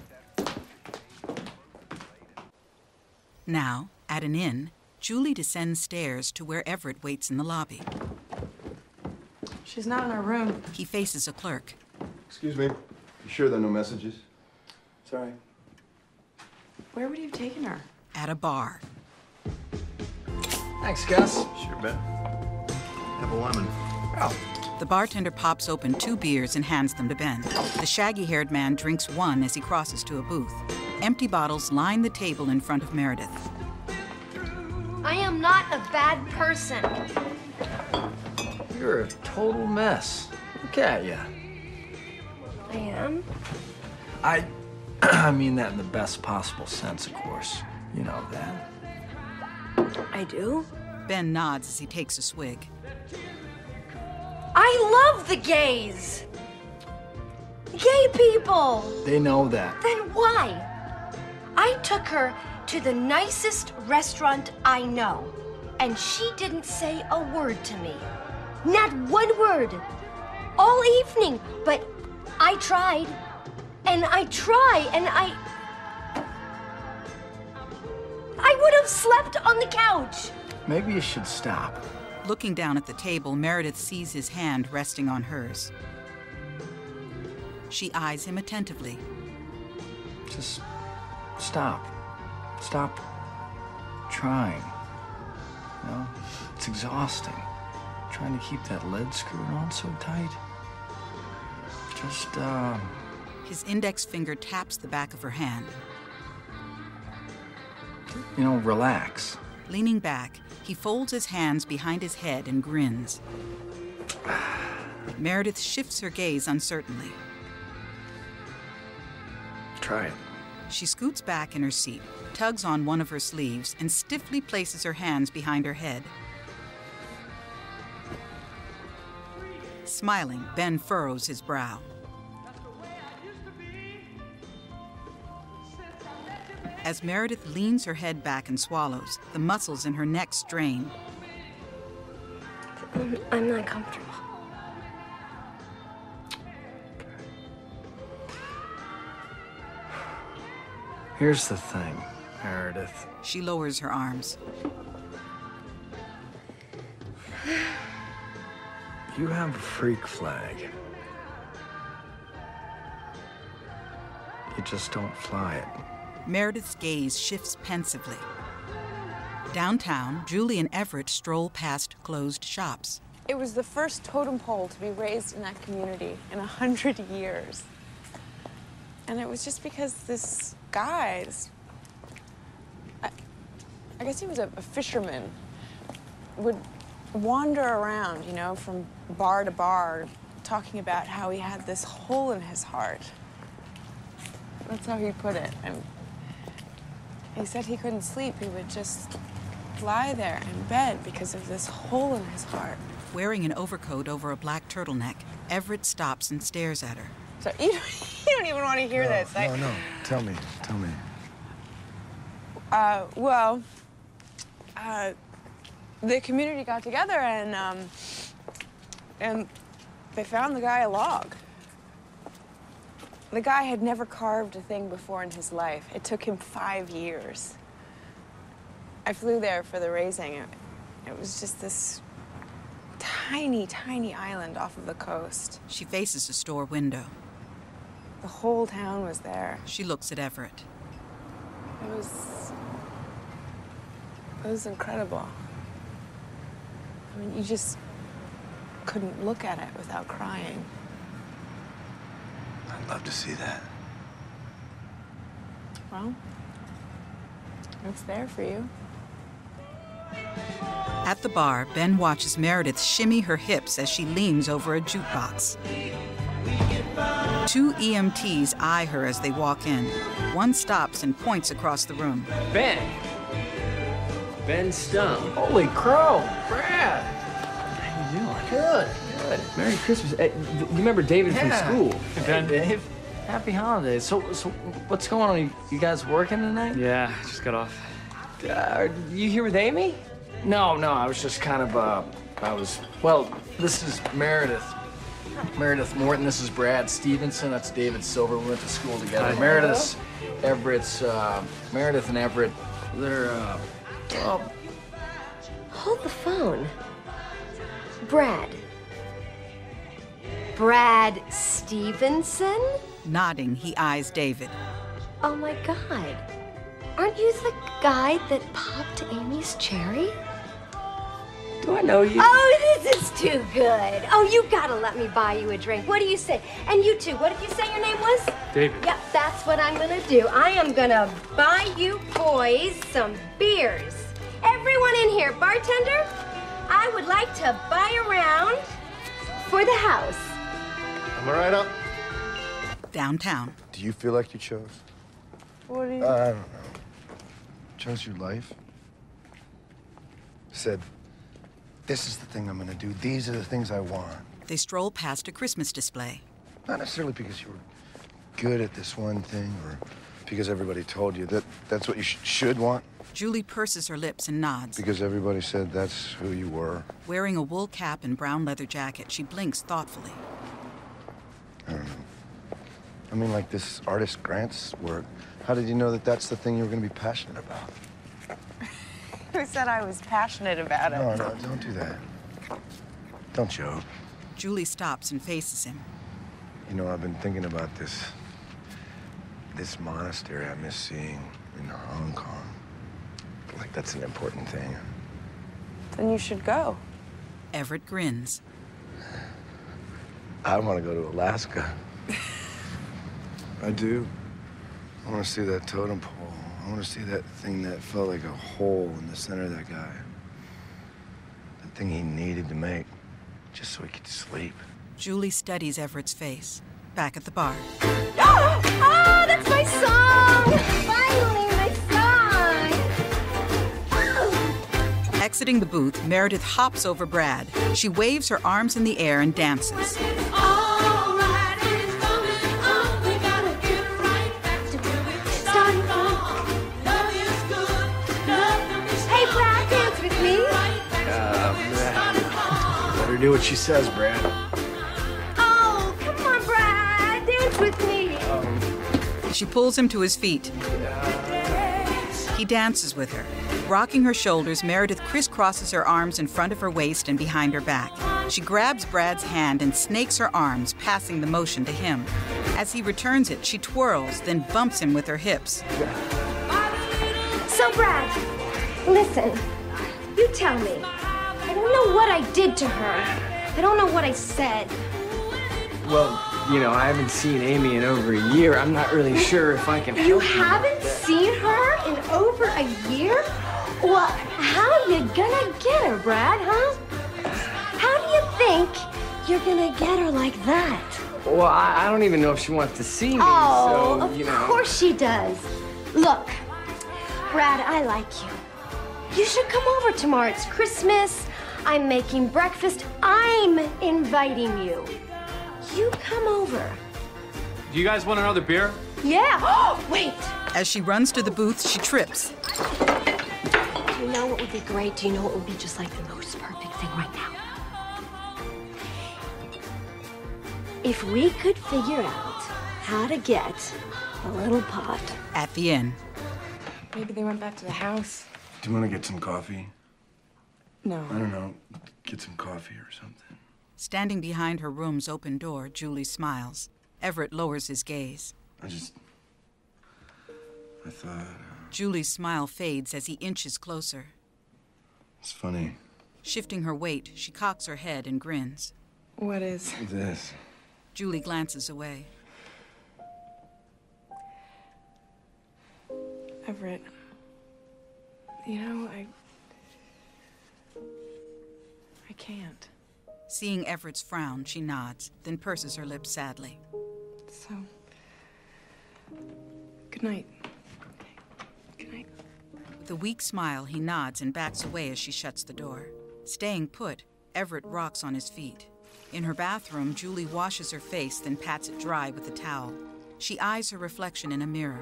Now, at an inn, Julie descends stairs to where Everett waits in the lobby. She's not in her room. He faces a clerk. Excuse me. You sure there are no messages? Sorry. Where would you have taken her? At a bar. Thanks, Gus. Sure, Ben. Have a lemon. Oh. The bartender pops open two beers and hands them to Ben. The shaggy-haired man drinks one as he crosses to a booth. Empty bottles line the table in front of Meredith. I am not a bad person. You're a total mess. Look at you. I am? I, I mean that in the best possible sense, of course. You know that. I do? Ben nods as he takes a swig. I love the gays! Gay people! They know that. Then why? I took her to the nicest restaurant I know, and she didn't say a word to me. Not one word. All evening, but I tried. And I try, and I... I would have slept on the couch. Maybe you should stop. Looking down at the table, Meredith sees his hand resting on hers. She eyes him attentively. Just stop. Stop trying. You know, it's exhausting. Trying to keep that lid screwed on so tight. Just, uh... His index finger taps the back of her hand. You know, relax. Leaning back, he folds his hands behind his head and grins. Meredith shifts her gaze uncertainly. Try it. She scoots back in her seat, tugs on one of her sleeves, and stiffly places her hands behind her head. Smiling, Ben furrows his brow. As Meredith leans her head back and swallows, the muscles in her neck strain. I'm not comfortable. Here's the thing, Meredith. She lowers her arms. You have a freak flag. You just don't fly it. Meredith's gaze shifts pensively. Downtown, Julie and Everett stroll past closed shops. It was the first totem pole to be raised in that community in a hundred years. And it was just because this guy, this, I, I guess he was a, a fisherman, would wander around, you know, from bar to bar, talking about how he had this hole in his heart. That's how he put it. And he said he couldn't sleep. He would just lie there in bed because of this hole in his heart. Wearing an overcoat over a black turtleneck, Everett stops and stares at her. So you don't, you don't even want to hear no, this. I, no, no. Tell me. Tell me. Uh, well, uh, the community got together and, um, and they found the guy a log. The guy had never carved a thing before in his life. It took him five years. I flew there for the raising. It, it was just this tiny, tiny island off of the coast. She faces a store window. The whole town was there. She looks at Everett. It was... It was incredible. I mean, you just couldn't look at it without crying. I'd love to see that. Well, it's there for you. At the bar, Ben watches Meredith shimmy her hips as she leans over a jukebox. Two E M Ts eye her as they walk in. One stops and points across the room. Ben! Ben Stum. Holy crow! Brad! How you doing? Good, good. Merry Christmas. Hey, you remember David Yeah. from school? Hey, Dave. Happy holidays. So, so what's going on? You, you guys working tonight? Yeah, just got off. Uh, are you here with Amy? No, no. I was just kind of, uh, I was, well, this is Meredith. Meredith Morton, this is Brad Stevenson. That's David Silver. We went to school together. Hi. Meredith's, Everett's, uh, Meredith and Everett, they're, uh, well... Hold the phone. Brad. Brad Stevenson? Nodding, he eyes David. Oh my God. Aren't you the guy that popped Amy's cherry? Do I know you? Oh, this is too good. Oh, you gotta let me buy you a drink. What do you say? And you too, what did you say your name was? David. Yep, that's what I'm gonna do. I am gonna buy you boys some beers. Everyone in here, bartender, I would like to buy a round for the house. Am I right up? Downtown. Do you feel like you chose? What do you... Uh, I don't know. Chose your life. Said, this is the thing I'm gonna do. These are the things I want. They stroll past a Christmas display. Not necessarily because you were good at this one thing or because everybody told you that that's what you sh should want. Julie purses her lips and nods. Because everybody said that's who you were. Wearing a wool cap and brown leather jacket, she blinks thoughtfully. I don't know. I mean, like this artist Grant's work. How did you know that that's the thing you were going to be passionate about? Who said I was passionate about it? No, no, don't do that. Don't joke. Julie stops and faces him. You know, I've been thinking about this... this monastery I miss seeing in Hong Kong. Like, that's an important thing. Then you should go. Everett grins. I want to go to Alaska. I do. I want to see that totem pole. I want to see that thing that felt like a hole in the center of that guy. The thing he needed to make, just so he could sleep. Julie studies Everett's face. Back at the bar. Oh, oh, that's my song! Finally, my song! Exiting the booth, Meredith hops over Brad. She waves her arms in the air and dances. Better do what she says, Brad. Oh, come on, Brad. Dance with me. Um. She pulls him to his feet. He dances with her. Rocking her shoulders, Meredith crisscrosses her arms in front of her waist and behind her back. She grabs Brad's hand and snakes her arms, passing the motion to him. As he returns it, she twirls, then bumps him with her hips. So, Brad, listen. You tell me. I don't know what I did to her. I don't know what I said. Well, you know, I haven't seen Amy in over a year. I'm not really sure if I can help you. You haven't seen her in over a year? Well, how you gonna get her, Brad, huh? How do you think you're gonna get her like that? Well, I, I don't even know if she wants to see me, oh, so, you know. Of course she does. Look, Brad, I like you. You should come over tomorrow. It's Christmas. I'm making breakfast. I'm inviting you. You come over. Do you guys want another beer? Yeah. Oh, wait. As she runs to the booth, she trips. You know what would be great? Do you know what would be just like the most perfect thing right now? If we could figure out how to get a little pot. At the inn. Maybe they went back to the house. Do you want to get some coffee? No. I don't know. Get some coffee or something. Standing behind her room's open door, Julie smiles. Everett lowers his gaze. I just... I thought... Uh... Julie's smile fades as he inches closer. It's funny. Shifting her weight, she cocks her head and grins. What is? This. Julie glances away. Everett, you know, I... I can't. Seeing Everett's frown, she nods, then purses her lips sadly. So, good night. Good night. With a weak smile, he nods and backs away as she shuts the door. Staying put, Everett rocks on his feet. In her bathroom, Julie washes her face, then pats it dry with a towel. She eyes her reflection in a mirror.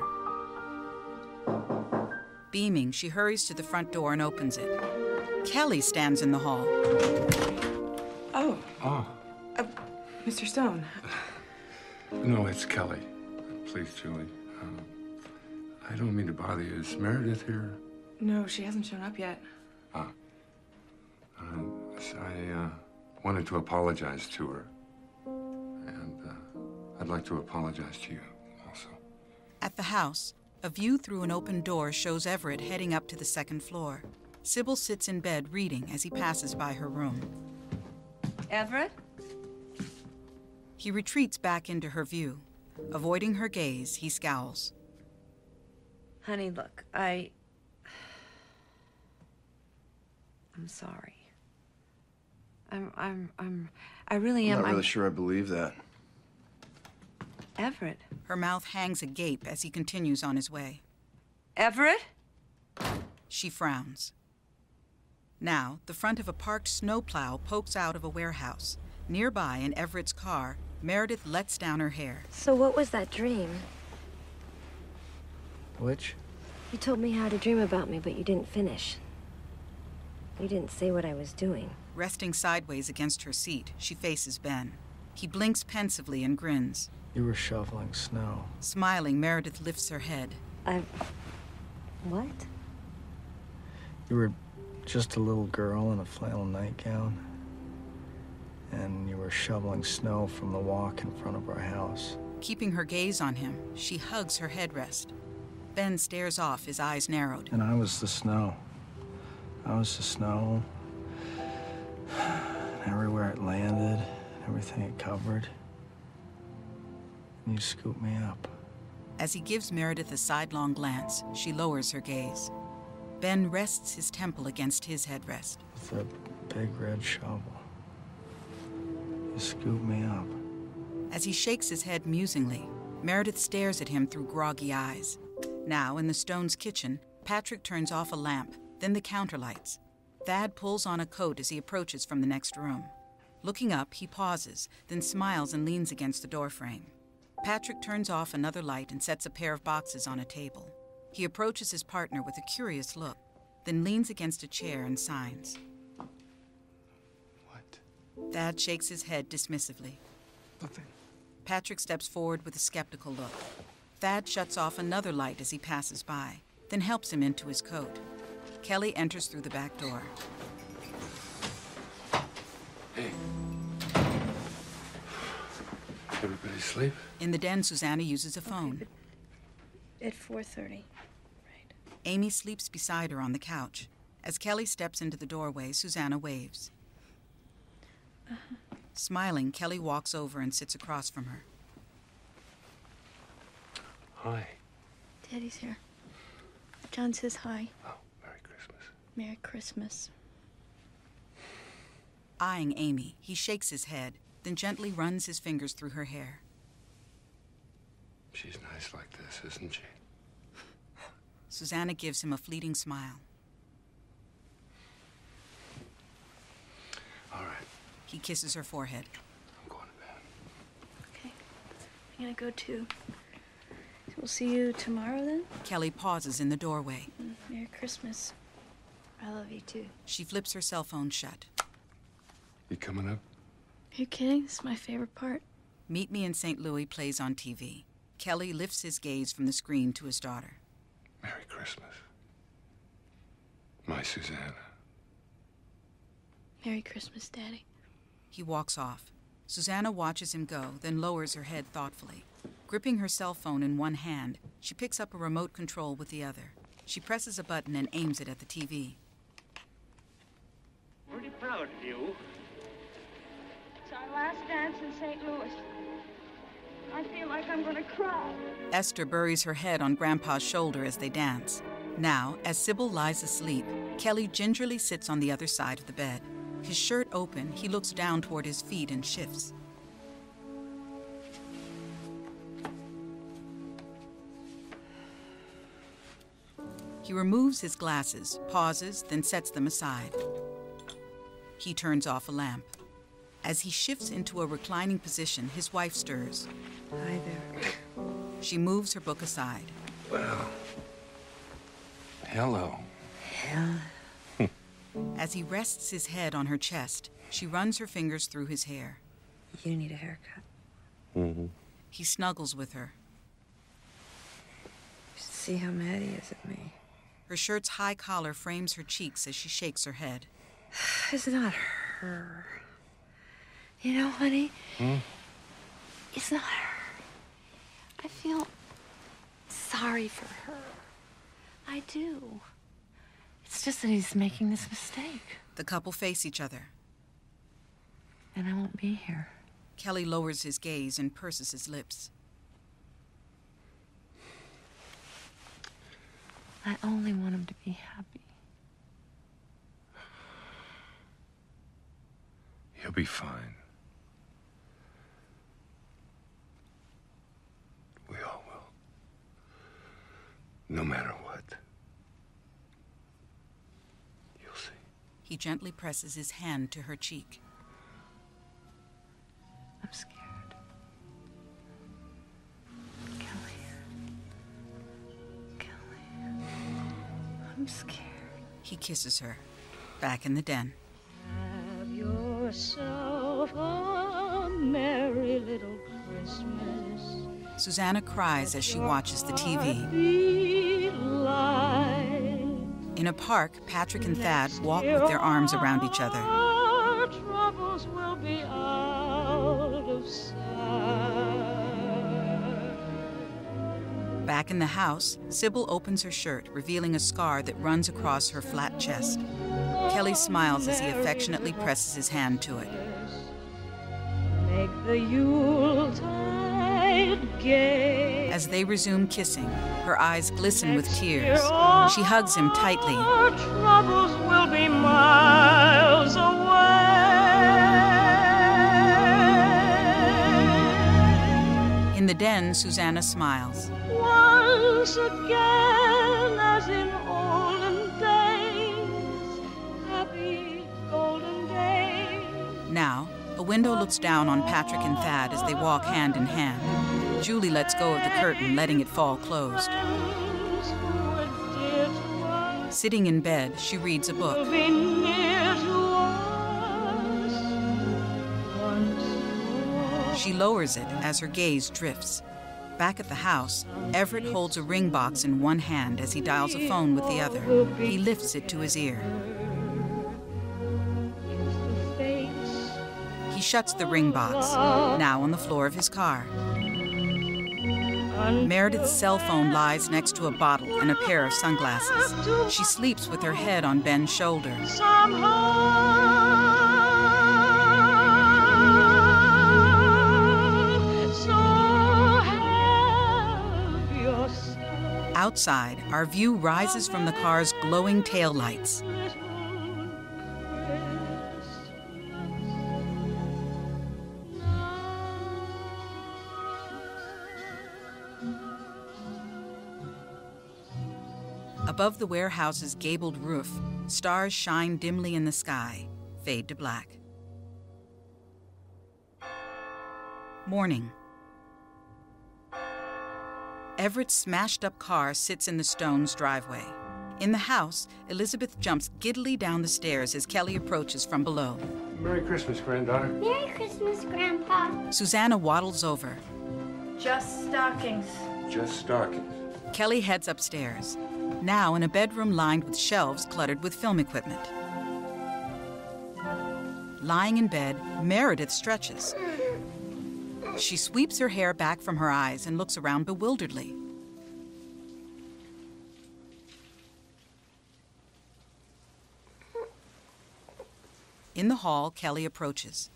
Beaming, she hurries to the front door and opens it. Kelly stands in the hall. Oh. Oh. Uh, Mister Stone. No, it's Kelly. Please, Julie. Um, I don't mean to bother you. Is Meredith here? No, she hasn't shown up yet. Ah. Um, I uh, wanted to apologize to her. And uh, I'd like to apologize to you also. At the house, a view through an open door shows Everett heading up to the second floor. Sybil sits in bed reading as he passes by her room. Everett? He retreats back into her view. Avoiding her gaze, he scowls. Honey, look, I... I'm sorry. I'm, I'm, I'm, I really am. I'm not really I'm... sure I believe that. Everett. Her mouth hangs agape as he continues on his way. Everett? She frowns. Now, the front of a parked snowplow pokes out of a warehouse. Nearby, in Everett's car, Meredith lets down her hair. So what was that dream? Which? You told me how to dream about me, but you didn't finish. You didn't say what I was doing. Resting sideways against her seat, she faces Ben. He blinks pensively and grins. You were shoveling snow. Smiling, Meredith lifts her head. I... What? You were just a little girl in a flannel nightgown. And you were shoveling snow from the walk in front of our house. Keeping her gaze on him, she hugs her headrest. Ben stares off, his eyes narrowed. And I was the snow. I was the snow. Everywhere it landed, everything it covered. And you scooped me up. As he gives Meredith a sidelong glance, she lowers her gaze. Ben rests his temple against his headrest. With a big red shovel. You scooped me up. As he shakes his head musingly, Meredith stares at him through groggy eyes. Now, in the Stones' kitchen, Patrick turns off a lamp, then the counter lights. Thad pulls on a coat as he approaches from the next room. Looking up, he pauses, then smiles and leans against the doorframe. Patrick turns off another light and sets a pair of boxes on a table. He approaches his partner with a curious look, then leans against a chair and signs. What? Thad shakes his head dismissively. Nothing. Patrick steps forward with a skeptical look. Thad shuts off another light as he passes by, then helps him into his coat. Kelly enters through the back door. Hey. Everybody sleep? In the den, Susanna uses a phone. At four thirty. Amy sleeps beside her on the couch. As Kelly steps into the doorway, Susanna waves. Uh-huh. Smiling, Kelly walks over and sits across from her. Hi. Daddy's here. John says hi. Oh, Merry Christmas. Merry Christmas. Eyeing Amy, he shakes his head, then gently runs his fingers through her hair. She's nice like this, isn't she? Susanna gives him a fleeting smile. All right. He kisses her forehead. I'm going to bed. Okay. I'm gonna go too. So we'll see you tomorrow then? Kelly pauses in the doorway. Mm, Merry Christmas. I love you too. She flips her cell phone shut. You coming up? Are you kidding? This is my favorite part. Meet Me in Saint Louis plays on T V. Kelly lifts his gaze from the screen to his daughter. Merry Christmas. My Susanna. Merry Christmas, Daddy. He walks off. Susanna watches him go, then lowers her head thoughtfully. Gripping her cell phone in one hand, she picks up a remote control with the other. She presses a button and aims it at the T V. Pretty proud of you. It's our last dance in Saint Louis. I feel like I'm gonna cry. Esther buries her head on Grandpa's shoulder as they dance. Now, as Sybil lies asleep, Kelly gingerly sits on the other side of the bed. His shirt open, he looks down toward his feet and shifts. He removes his glasses, pauses, then sets them aside. He turns off a lamp. As he shifts into a reclining position, his wife stirs. Hi there. She moves her book aside. Well, hello. Hello. As he rests his head on her chest, she runs her fingers through his hair. You need a haircut. Mm-hmm. He snuggles with her. You should see how mad he is at me. Her shirt's high collar frames her cheeks as she shakes her head. It's not her. You know, honey, Hmm? it's not her. I feel sorry for her. I do. It's just that he's making this mistake. The couple face each other. And I won't be here. Kelly lowers his gaze and purses his lips. I only want him to be happy. He'll be fine. We all will. No matter what. You'll see. He gently presses his hand to her cheek. I'm scared. Kelly. Kelly. I'm scared. He kisses her. Back in the den. Have yourself a merry little Christmas. Susanna cries as she watches the T V. Be light. In a park, Patrick and Thad walk with their arms around each other. Our troubles will be out of sight. Back in the house, Sybil opens her shirt, revealing a scar that runs across her flat chest. Kelly smiles as he affectionately presses his hand to it. Make the Yuletide gay. As they resume kissing, her eyes glisten with tears. She hugs him tightly. Our troubles will be miles away. In the den, Susanna smiles. Once again, as in olden days, happy golden days. Now, a window looks down on Patrick and Thad as they walk hand in hand. Julie lets go of the curtain, letting it fall closed. Sitting in bed, she reads a book. She lowers it as her gaze drifts. Back at the house, Everett holds a ring box in one hand as he dials a phone with the other. He lifts it to his ear. He shuts the ring box, now on the floor of his car. Meredith's cell phone lies next to a bottle and a pair of sunglasses. She sleeps with her head on Ben's shoulder. Outside, our view rises from the car's glowing taillights. Above the warehouse's gabled roof, stars shine dimly in the sky, fade to black. Morning. Everett's smashed-up car sits in the Stones' driveway. In the house, Elizabeth jumps giddily down the stairs as Kelly approaches from below. Merry Christmas, granddaughter. Merry Christmas, Grandpa. Susanna waddles over. Just stockings. Just stockings. Kelly heads upstairs, now in a bedroom lined with shelves cluttered with film equipment. Lying in bed, Meredith stretches. She sweeps her hair back from her eyes and looks around bewilderedly. In the hall, Kelly approaches.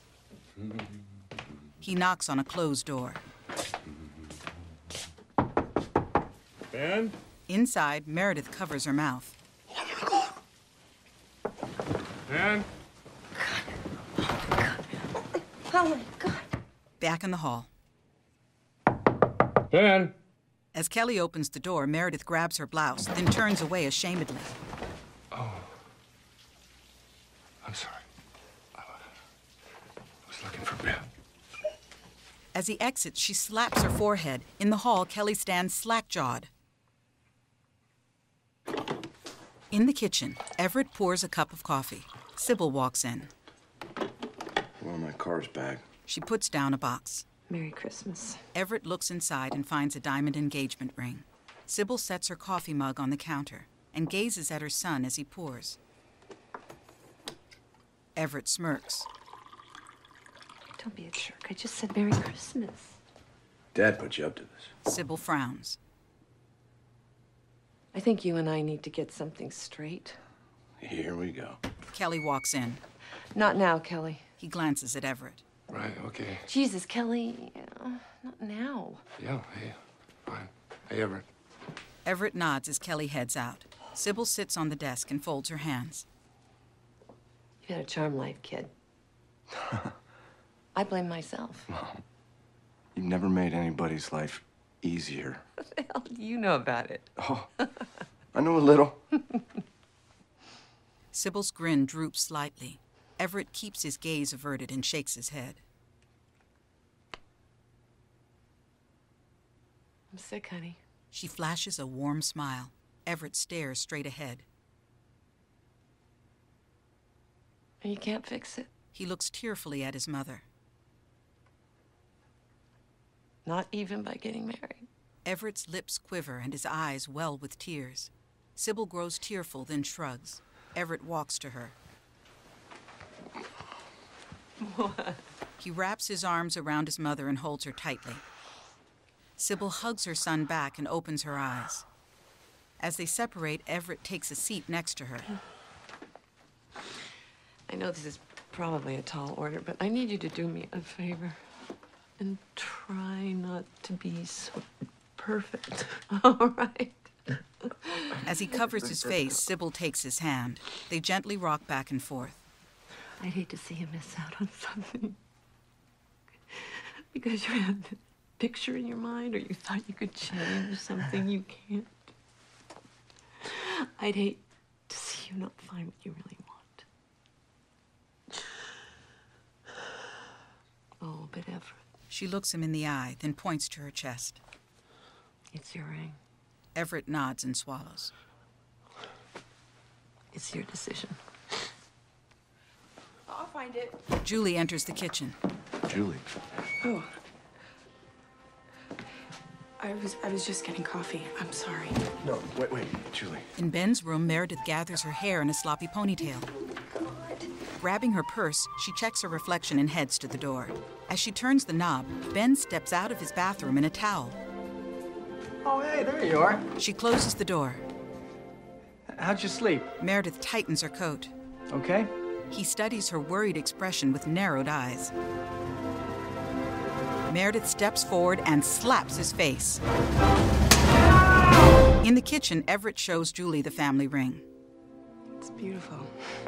He knocks on a closed door. Ben? Inside, Meredith covers her mouth. Ben? Oh, my God. Back in the hall. Ben? As Kelly opens the door, Meredith grabs her blouse, then turns away ashamedly. Oh. I'm sorry. I was looking for Ben. As he exits, she slaps her forehead. In the hall, Kelly stands slack-jawed. In the kitchen, Everett pours a cup of coffee. Sybil walks in. Well, my car's back. She puts down a box. Merry Christmas. Everett looks inside and finds a diamond engagement ring. Sybil sets her coffee mug on the counter and gazes at her son as he pours. Everett smirks. Don't be a jerk. I just said Merry Christmas. Dad put you up to this. Sybil frowns. I think you and I need to get something straight. Here we go. Kelly walks in. Not now, Kelly. He glances at Everett. Right, okay. Jesus, Kelly. Uh, not now. Yeah, hey, fine. Hey, Everett. Everett nods as Kelly heads out. Sybil sits on the desk and folds her hands. You've had a charmed life, kid. I blame myself. Mom, you've never made anybody's life easier. What the hell do you know about it? Oh, I know a little. Sybil's grin droops slightly. Everett keeps his gaze averted and shakes his head. I'm sick, honey. She flashes a warm smile. Everett stares straight ahead. You can't fix it. He looks tearfully at his mother. Not even by getting married. Everett's lips quiver and his eyes well with tears. Sybil grows tearful, then shrugs. Everett walks to her. What? He wraps his arms around his mother and holds her tightly. Sybil hugs her son back and opens her eyes. As they separate, Everett takes a seat next to her. I know this is probably a tall order, but I need you to do me a favor and try not to be so perfect. All right? As he covers his face, Sybil takes his hand. They gently rock back and forth. I'd hate to see you miss out on something. Because you had a picture in your mind or you thought you could change something you can't. I'd hate to see you not find what you really want. Oh, but Everett. She looks him in the eye, then points to her chest. It's your ring. Everett nods and swallows. It's your decision. I'll find it. Julie enters the kitchen. Julie. Oh. I was I was just getting coffee. I'm sorry. No, wait, wait, Julie. In Ben's room, Meredith gathers her hair in a sloppy ponytail. Grabbing her purse, she checks her reflection and heads to the door. As she turns the knob, Ben steps out of his bathroom in a towel. Oh, hey, there you are. She closes the door. How'd you sleep? Meredith tightens her coat. Okay. He studies her worried expression with narrowed eyes. Meredith steps forward and slaps his face. In the kitchen, Everett shows Julie the family ring. It's beautiful.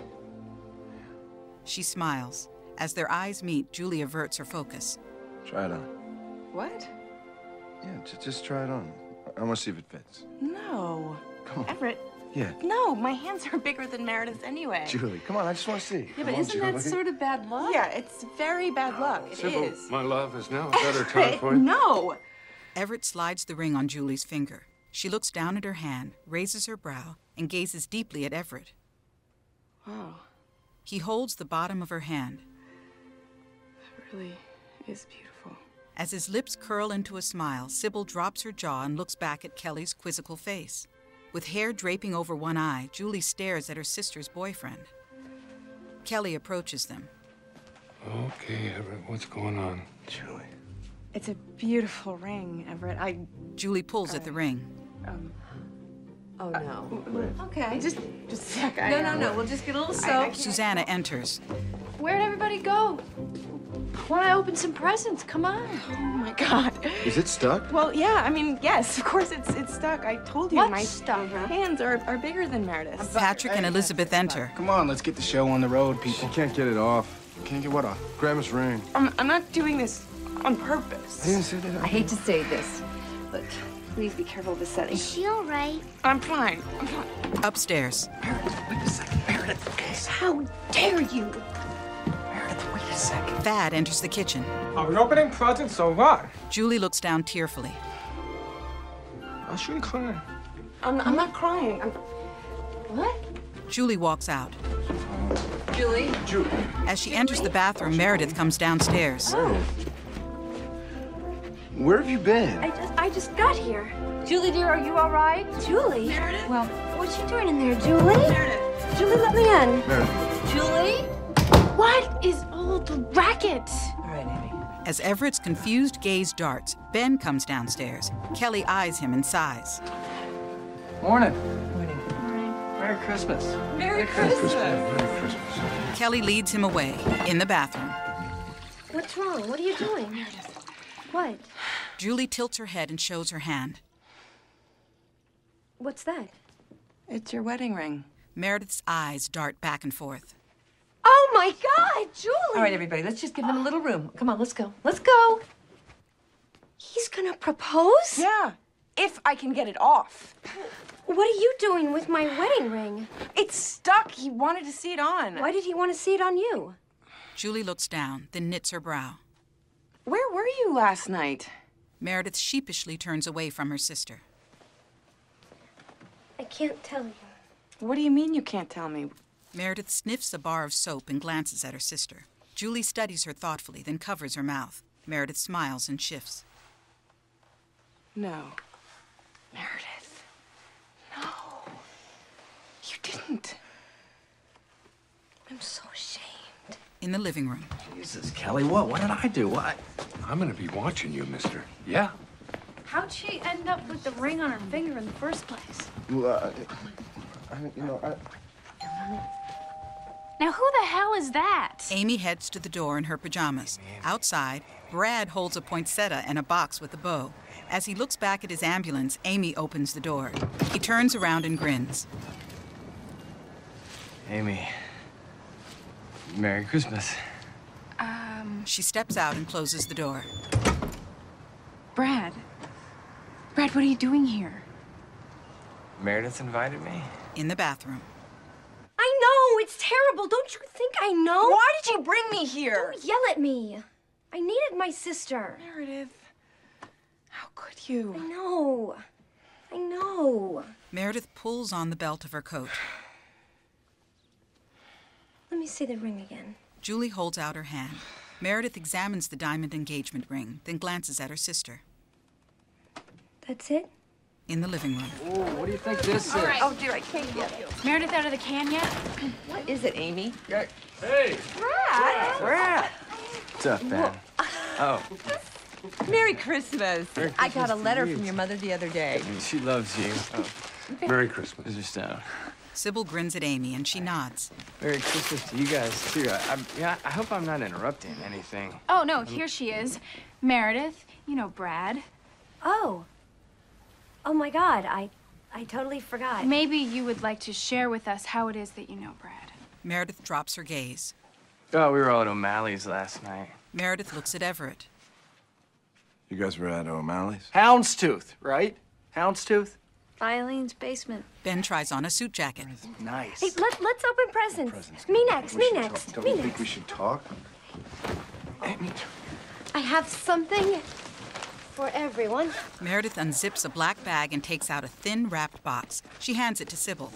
She smiles. As their eyes meet, Julie averts her focus. Try it on. What? Yeah, just, just try it on. I want to see if it fits. No. Come on. Everett. Yeah. No, my hands are bigger than Meredith's anyway. Julie, come on, I just want to see. Yeah, Come but on, isn't that Julie. sort of bad luck? Yeah, it's very bad luck. It Sybil, is. my love, is now a better time for you? No. Everett slides the ring on Julie's finger. She looks down at her hand, raises her brow, and gazes deeply at Everett. Wow. He holds the bottom of her hand. It really is beautiful. As his lips curl into a smile, Sybil drops her jaw and looks back at Kelly's quizzical face. With hair draping over one eye, Julie stares at her sister's boyfriend. Kelly approaches them. Okay, Everett, what's going on? Julie. It's a beautiful ring, Everett. I. Julie pulls at the ring. Um. Oh, no. Okay. Just, just a sec. I, No, no, um, no. We'll just get a little I- I soap. Susanna enters. Where'd everybody go? Want to open some presents? Come on. Oh my God. Is it stuck? Well, yeah. I mean, yes. Of course, it's it's stuck. I told you What's my stuck? hands are, are bigger than Meredith's. Patrick and Elizabeth enter. Come on, let's get the show on the road, people. She can't get it off. Can't get what off? Grandma's ring. I'm I'm not doing this on purpose. I didn't say that. I hate to say this, but please be careful of the setting. Is she all right? I'm fine. I'm fine. Upstairs. Wait a second, Meredith. How dare you? Meredith, wait a second. Thad enters the kitchen. Are we opening presents or what? Julie looks down tearfully. I shouldn't cry. I'm I'm not crying. I'm. What? Julie walks out. Julie. Julie. As she enters the bathroom, Meredith comes downstairs. Where have you been? I just, I just got here. Julie, dear, are you all right? Julie? Meredith? Well, what's she doing in there, Julie? Meredith. Julie, let me in. Meredith. Julie? What is all the racket? All right, Amy. As Everett's confused gaze darts, Ben comes downstairs. Kelly eyes him and sighs. Morning. Morning. Merry Christmas. Merry Christmas. Merry Christmas. Kelly leads him away in the bathroom. What's wrong? What are you doing? Meredith. What? Julie tilts her head and shows her hand. What's that? It's your wedding ring. Meredith's eyes dart back and forth. Oh, my God, Julie! All right, everybody, let's just give him a little room. Come on, let's go. Let's go. He's gonna propose? Yeah, if I can get it off. What are you doing with my wedding ring? It's stuck. He wanted to see it on. Why did he want to see it on you? Julie looks down, then knits her brow. Where were you last night? Meredith sheepishly turns away from her sister. I can't tell you. What do you mean you can't tell me? Meredith sniffs a bar of soap and glances at her sister. Julie studies her thoughtfully, then covers her mouth. Meredith smiles and shifts. No. Meredith. No. You didn't. I'm so ashamed. In the living room. Jesus, Kelly, what? What did I do? What? I'm gonna be watching you, mister. Yeah. How'd she end up with the ring on her finger in the first place? Well, I, I, you know, I... Now, who the hell is that? Amy heads to the door in her pajamas. Outside, Brad holds a poinsettia and a box with a bow. As he looks back at his ambulance, Amy opens the door. He turns around and grins. Amy. Merry Christmas. Um, She steps out and closes the door. Brad. Brad, what are you doing here? Meredith invited me. In the bathroom. I know, it's terrible. Don't you think I know? Why did you bring me here? Don't yell at me. I needed my sister. Meredith. How could you? I know. I know. Meredith pulls on the belt of her coat. Let me see the ring again. Julie holds out her hand. Meredith examines the diamond engagement ring, then glances at her sister. That's it? In the living room. Oh, what do you think this All is? right. Oh, dear, I can't get it. Is Meredith out of the can yet? What is it, Amy? Hey! Brad! Brad! What's up, Ben? Oh, Merry Christmas. Merry I got a Christmas to letter you. from your mother the other day. she loves you. Oh, Merry Christmas. Mister Stone. Sybil grins at Amy and she nods. Merry Christmas to you guys, too. I, I'm, yeah, I hope I'm not interrupting anything. Oh, no, here she is. Meredith, you know Brad. Oh. Oh, my God. I, I totally forgot. Maybe you would like to share with us how it is that you know Brad. Meredith drops her gaze. Oh, we were all at O'Malley's last night. Meredith looks at Everett. You guys were at O'Malley's? Houndstooth, right? Houndstooth? Eileen's basement. Ben tries on a suit jacket. Nice. Hey, let, let's open presents. Presents. Me next, We me should next, talk. Don't me you next. think we should talk? Amy. I have something for everyone. Meredith unzips a black bag and takes out a thin, wrapped box. She hands it to Sybil.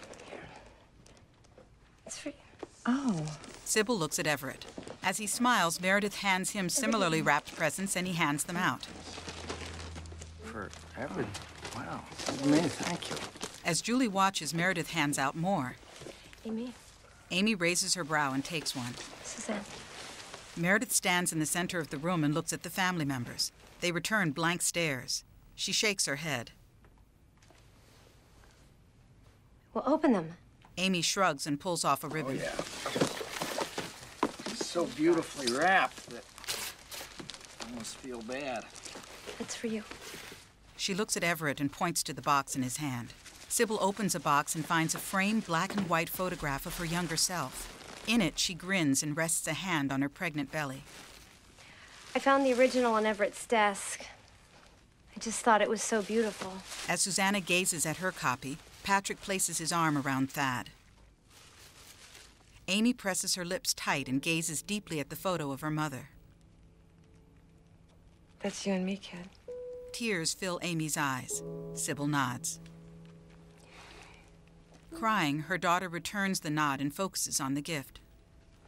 It's for you. Oh. Sybil looks at Everett. As he smiles, Meredith hands him similarly wrapped presents and he hands them out. For Everett. Wow. Man, thank you. As Julie watches, Meredith hands out more. Amy, Amy raises her brow and takes one. Suzanne. Meredith stands in the center of the room and looks at the family members. They return blank stares. She shakes her head. Well, open them. Amy shrugs and pulls off a ribbon. Oh, yeah. It's so beautifully wrapped that I almost feel bad. It's for you. She looks at Everett and points to the box in his hand. Sybil opens a box and finds a framed black and white photograph of her younger self. In it, she grins and rests a hand on her pregnant belly. I found the original on Everett's desk. I just thought it was so beautiful. As Susanna gazes at her copy, Patrick places his arm around Thad. Amy presses her lips tight and gazes deeply at the photo of her mother. That's you and me, kid. Tears fill Amy's eyes. Sybil nods. Crying, her daughter returns the nod and focuses on the gift.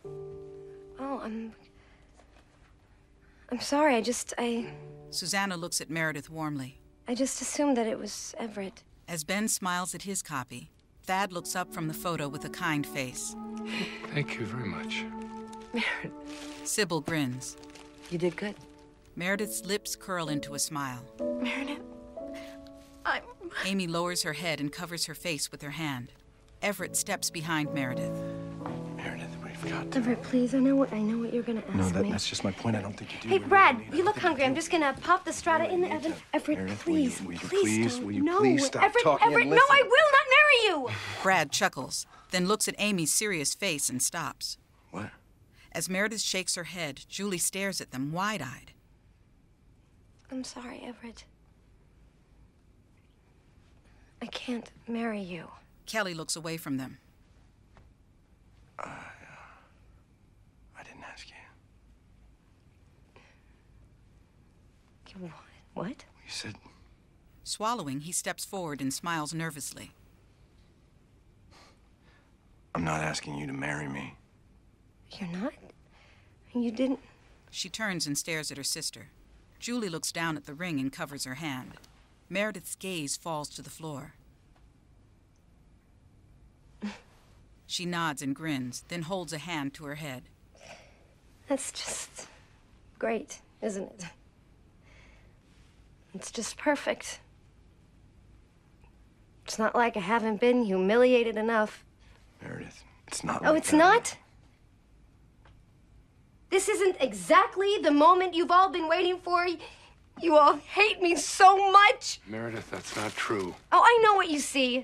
Oh, I'm... I'm sorry, I just, I... Susanna looks at Meredith warmly. I just assumed that it was Everett. As Ben smiles at his copy, Thad looks up from the photo with a kind face. Thank you very much. Meredith. Sybil grins. You did good. Meredith's lips curl into a smile. Meredith, I'm... Amy lowers her head and covers her face with her hand. Everett steps behind Meredith. Meredith, we've got to... Everett, please, I know what, I know what you're gonna ask No, that, me. that's just my point. I don't think you do. Hey, really Brad, need it. you look hungry. I'm just gonna pop the strata in the oven. Everett, Meredith, please, will you, will you please, please, don't. will you no, please stop Everett, talking Everett, and no, listen? I will not marry you! Brad chuckles, then looks at Amy's serious face and stops. What? As Meredith shakes her head, Julie stares at them wide-eyed. I'm sorry, Everett. I can't marry you. Kelly looks away from them. Uh, I didn't ask you. What? What? You said... Swallowing, he steps forward and smiles nervously. I'm not asking you to marry me. You're not? You didn't... She turns and stares at her sister. Julie looks down at the ring and covers her hand. Meredith's gaze falls to the floor. She nods and grins, then holds a hand to her head. That's just great, isn't it? It's just perfect. It's not like I haven't been humiliated enough. Meredith, it's not Oh, like it's that. not? This isn't exactly the moment you've all been waiting for? You all hate me so much? Meredith, that's not true. Oh, I know what you see.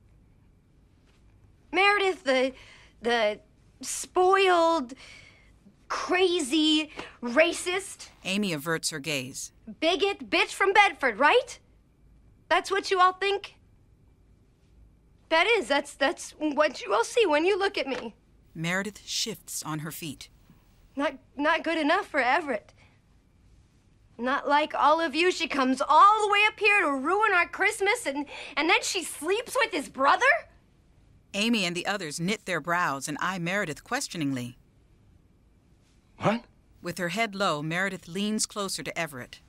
Meredith, the, the spoiled, crazy, racist, Amy averts her gaze. bigot bitch from Bedford, right? That's what you all think? That is, that's, that's what you all see when you look at me. Meredith shifts on her feet. Not, not good enough for Everett. Not like all of you, she comes all the way up here to ruin our Christmas and, and then she sleeps with his brother? Amy and the others knit their brows and eye Meredith questioningly. What? With her head low, Meredith leans closer to Everett.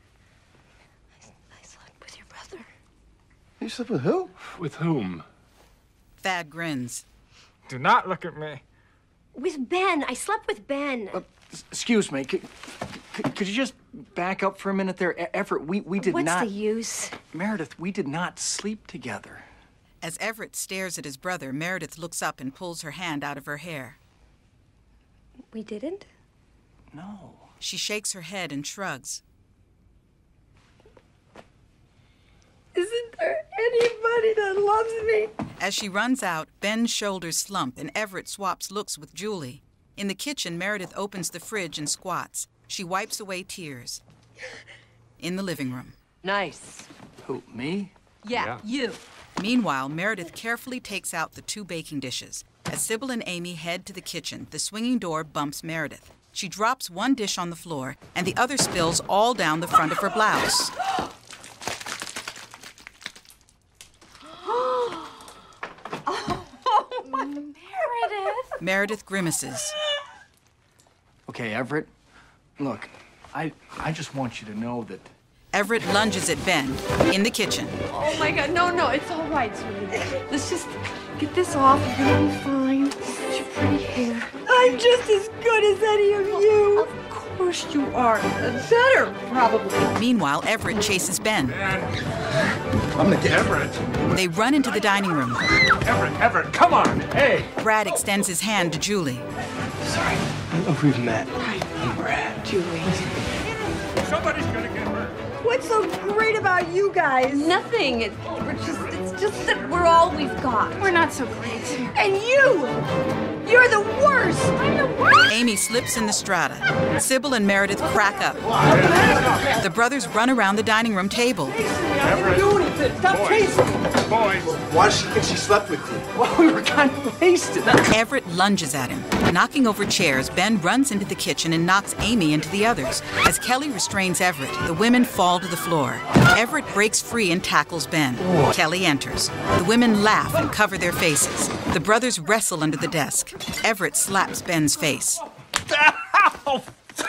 I slept with your brother. You slept with who? With whom? Thad grins. Do not look at me. With Ben. I slept with Ben. Uh, excuse me. Could, could, could you just back up for a minute there? E- Everett, we, we did What's not... the use? Meredith, we did not sleep together. As Everett stares at his brother, Meredith looks up and pulls her hand out of her hair. We didn't? No. She shakes her head and shrugs. Isn't there anybody that loves me? As she runs out, Ben's shoulders slump and Everett swaps looks with Julie. In the kitchen, Meredith opens the fridge and squats. She wipes away tears. In the living room. Nice. Who, me? Yeah, Yeah. you. Meanwhile, Meredith carefully takes out the two baking dishes. As Sybil and Amy head to the kitchen, the swinging door bumps Meredith. She drops one dish on the floor, and the other spills all down the front of her blouse. Oh, my Meredith. Meredith grimaces. Okay, Everett, look, I, I just want you to know that... Everett lunges at Ben in the kitchen. Oh my God, no, no, it's all right, sweetie. Let's just get this off. You're gonna be fine. It's your pretty hair. I'm just as good as any of you. Of course you are. Better, probably. Meanwhile, Everett chases Ben. I'm gonna get Everett. They run into the dining room. Everett, Everett, come on. Hey. Brad extends his hand to Julie. Sorry, I don't know if we've met. I'm Brad. Julie. Somebody's gonna get hurt. What's so great about you guys? Nothing. It, we're just, it's just that we're all we've got. We're not so great. And you! You're the worst! I'm the worst! Amy slips in the strata. Sybil and Meredith crack up. The brothers run around the dining room table. Everett. Stop chasing me! boys. Why does she think she slept with me? Well, we were kind of wasted. Everett lunges at him. Knocking over chairs, Ben runs into the kitchen and knocks Amy into the others. As Kelly restrains Everett, the women fall to the floor. Everett breaks free and tackles Ben. Kelly enters. The women laugh and cover their faces. The brothers wrestle under the desk. Everett slaps Ben's face. Ow!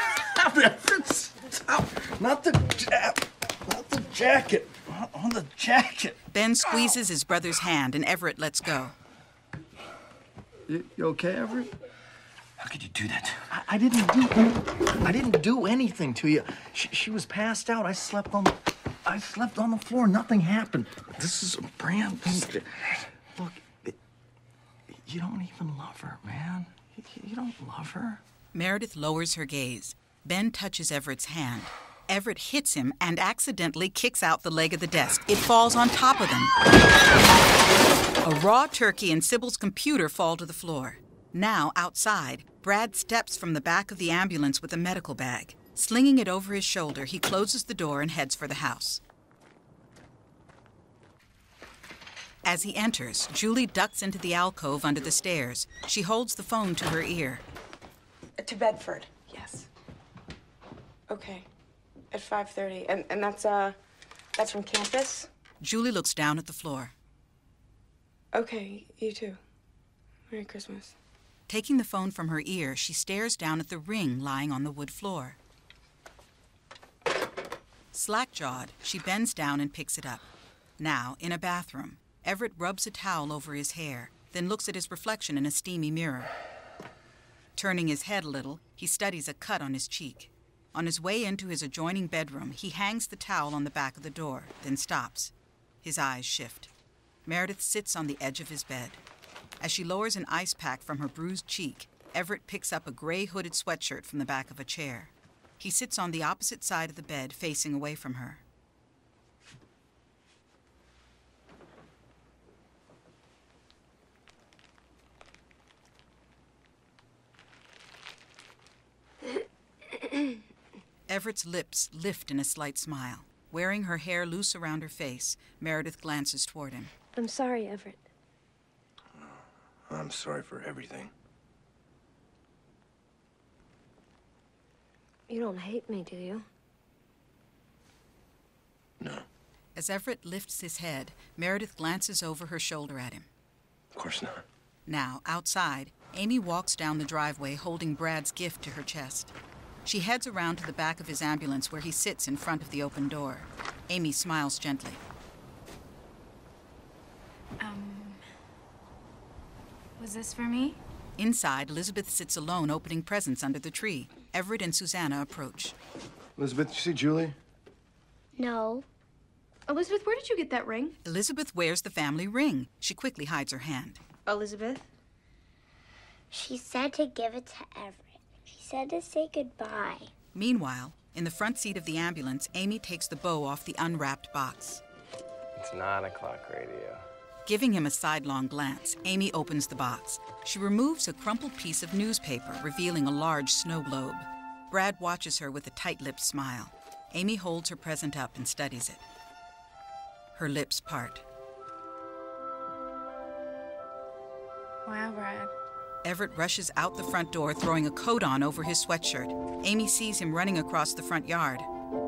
Not the ja- not the jacket. On the jacket. Ben squeezes his brother's hand and Everett lets go. You, you okay, Everett? How could you do that? I, I didn't do. I didn't do anything to you. She, she was passed out. I slept on. I slept on the floor. Nothing happened. This is a brand. Look, it, you don't even love her, man. You, you don't love her. Meredith lowers her gaze. Ben touches Everett's hand. Everett hits him and accidentally kicks out the leg of the desk. It falls on top of them. A raw turkey and Sybil's computer fall to the floor. Now, outside, Brad steps from the back of the ambulance with a medical bag. Slinging it over his shoulder, he closes the door and heads for the house. As he enters, Julie ducks into the alcove under the stairs. She holds the phone to her ear. To Bedford, yes. Okay. At five thirty. And and that's uh that's from campus? Julie looks down at the floor. Okay, you too. Merry Christmas. Taking the phone from her ear, she stares down at the ring lying on the wood floor. Slack-jawed, she bends down and picks it up. Now, in a bathroom, Everett rubs a towel over his hair, then looks at his reflection in a steamy mirror. Turning his head a little, he studies a cut on his cheek. On his way into his adjoining bedroom, he hangs the towel on the back of the door, then stops. His eyes shift. Meredith sits on the edge of his bed. As she lowers an ice pack from her bruised cheek, Everett picks up a gray hooded sweatshirt from the back of a chair. He sits on the opposite side of the bed, facing away from her. Everett's lips lift in a slight smile. Wearing her hair loose around her face, Meredith glances toward him. I'm sorry, Everett. I'm sorry for everything. You don't hate me, do you? No. As Everett lifts his head, Meredith glances over her shoulder at him. Of course not. Now, outside, Amy walks down the driveway holding Brad's gift to her chest. She heads around to the back of his ambulance where he sits in front of the open door. Amy smiles gently. Um, was this for me? Inside, Elizabeth sits alone opening presents under the tree. Everett and Susanna approach. Elizabeth, did you see Julie? No. Elizabeth, where did you get that ring? Elizabeth wears the family ring. She quickly hides her hand. Elizabeth? She said to give it to Everett. She said to say goodbye. Meanwhile, in the front seat of the ambulance, Amy takes the bow off the unwrapped box. It's nine o'clock radio. Giving him a sidelong glance, Amy opens the box. She removes a crumpled piece of newspaper, revealing a large snow globe. Brad watches her with a tight-lipped smile. Amy holds her present up and studies it. Her lips part. Wow, Brad. Everett rushes out the front door, throwing a coat on over his sweatshirt. Amy sees him running across the front yard.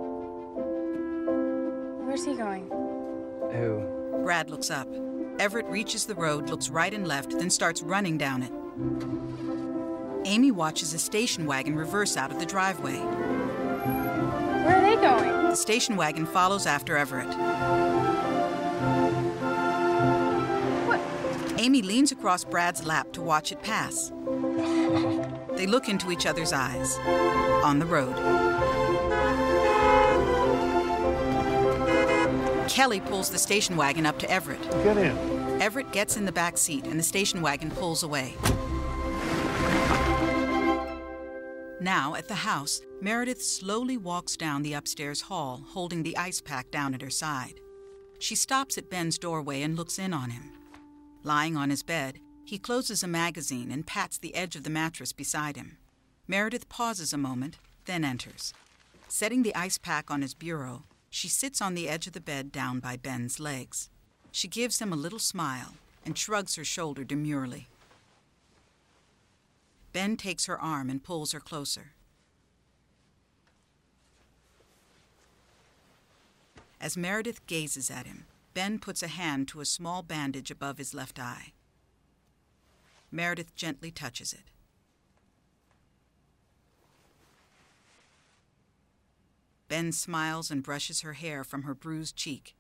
Where's he going? Who? Brad looks up. Everett reaches the road, looks right and left, then starts running down it. Amy watches a station wagon reverse out of the driveway. Where are they going? The station wagon follows after Everett. What? Amy leans across Brad's lap to watch it pass. They look into each other's eyes. On the road. Kelly pulls the station wagon up to Everett. Get in. Everett gets in the back seat and the station wagon pulls away. Now, at the house, Meredith slowly walks down the upstairs hall, holding the ice pack down at her side. She stops at Ben's doorway and looks in on him. Lying on his bed, he closes a magazine and pats the edge of the mattress beside him. Meredith pauses a moment, then enters. Setting the ice pack on his bureau, she sits on the edge of the bed down by Ben's legs. She gives him a little smile and shrugs her shoulder demurely. Ben takes her arm and pulls her closer. As Meredith gazes at him, Ben puts a hand to a small bandage above his left eye. Meredith gently touches it. Ben smiles and brushes her hair from her bruised cheek.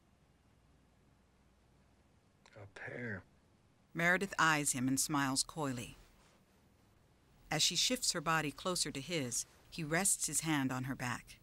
A pair. Meredith eyes him and smiles coyly. As she shifts her body closer to his, he rests his hand on her back.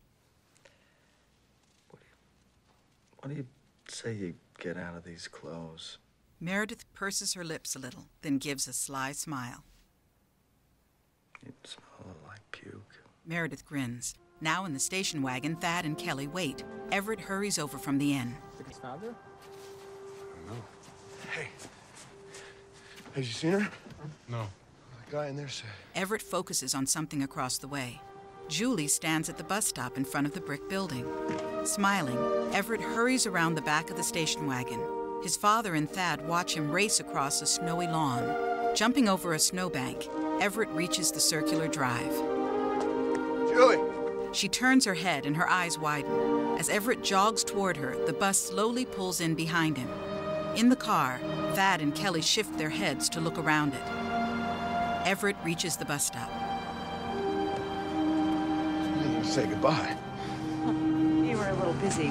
What do you say you get out of these clothes? Meredith purses her lips a little, then gives a sly smile. You smell like puke. Meredith grins. Now in the station wagon, Thad and Kelly wait. Everett hurries over from the inn. His father? No. Hey. Have you seen her? No. The guy in there said. Everett focuses on something across the way. Julie stands at the bus stop in front of the brick building. Smiling, Everett hurries around the back of the station wagon. His father and Thad watch him race across a snowy lawn. Jumping over a snowbank, Everett reaches the circular drive. Julie! She turns her head and her eyes widen. As Everett jogs toward her, the bus slowly pulls in behind him. In the car, Thad and Kelly shift their heads to look around it. Everett reaches the bus stop. You didn't even say goodbye. You were a little busy.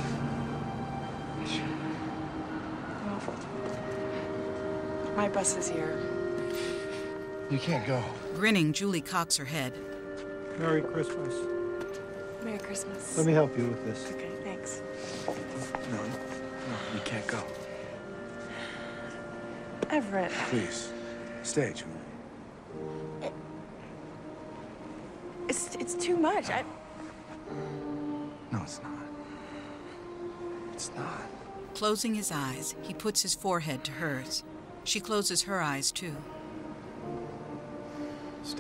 My bus is here. You can't go. Grinning, Julie cocks her head. Merry Christmas. Merry Christmas. Let me help you with this. Okay, thanks. No, no, you can't go. Everett. Please, stay, Julie. It's, it's too much. I... No, it's not. It's not. Closing his eyes, he puts his forehead to hers. She closes her eyes, too. Stay.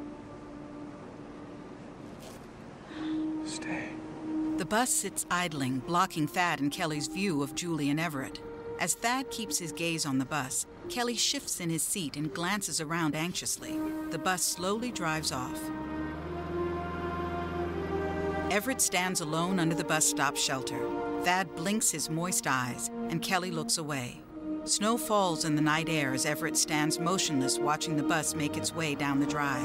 Stay. The bus sits idling, blocking Thad and Kelly's view of Julie and Everett. As Thad keeps his gaze on the bus, Kelly shifts in his seat and glances around anxiously. The bus slowly drives off. Everett stands alone under the bus stop shelter. Thad blinks his moist eyes, and Kelly looks away. Snow falls in the night air as Everett stands motionless, watching the bus make its way down the drive.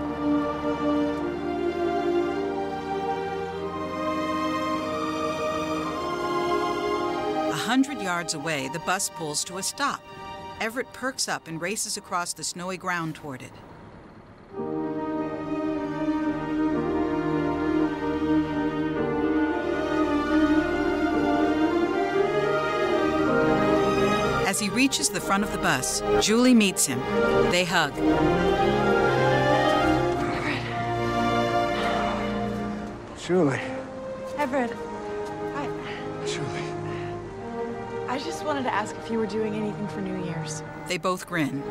A hundred yards away, the bus pulls to a stop. Everett perks up and races across the snowy ground toward it. As he reaches the front of the bus, Julie meets him. They hug. Julie. Everett, I... Julie. I just wanted to ask if you were doing anything for New Year's. They both grin.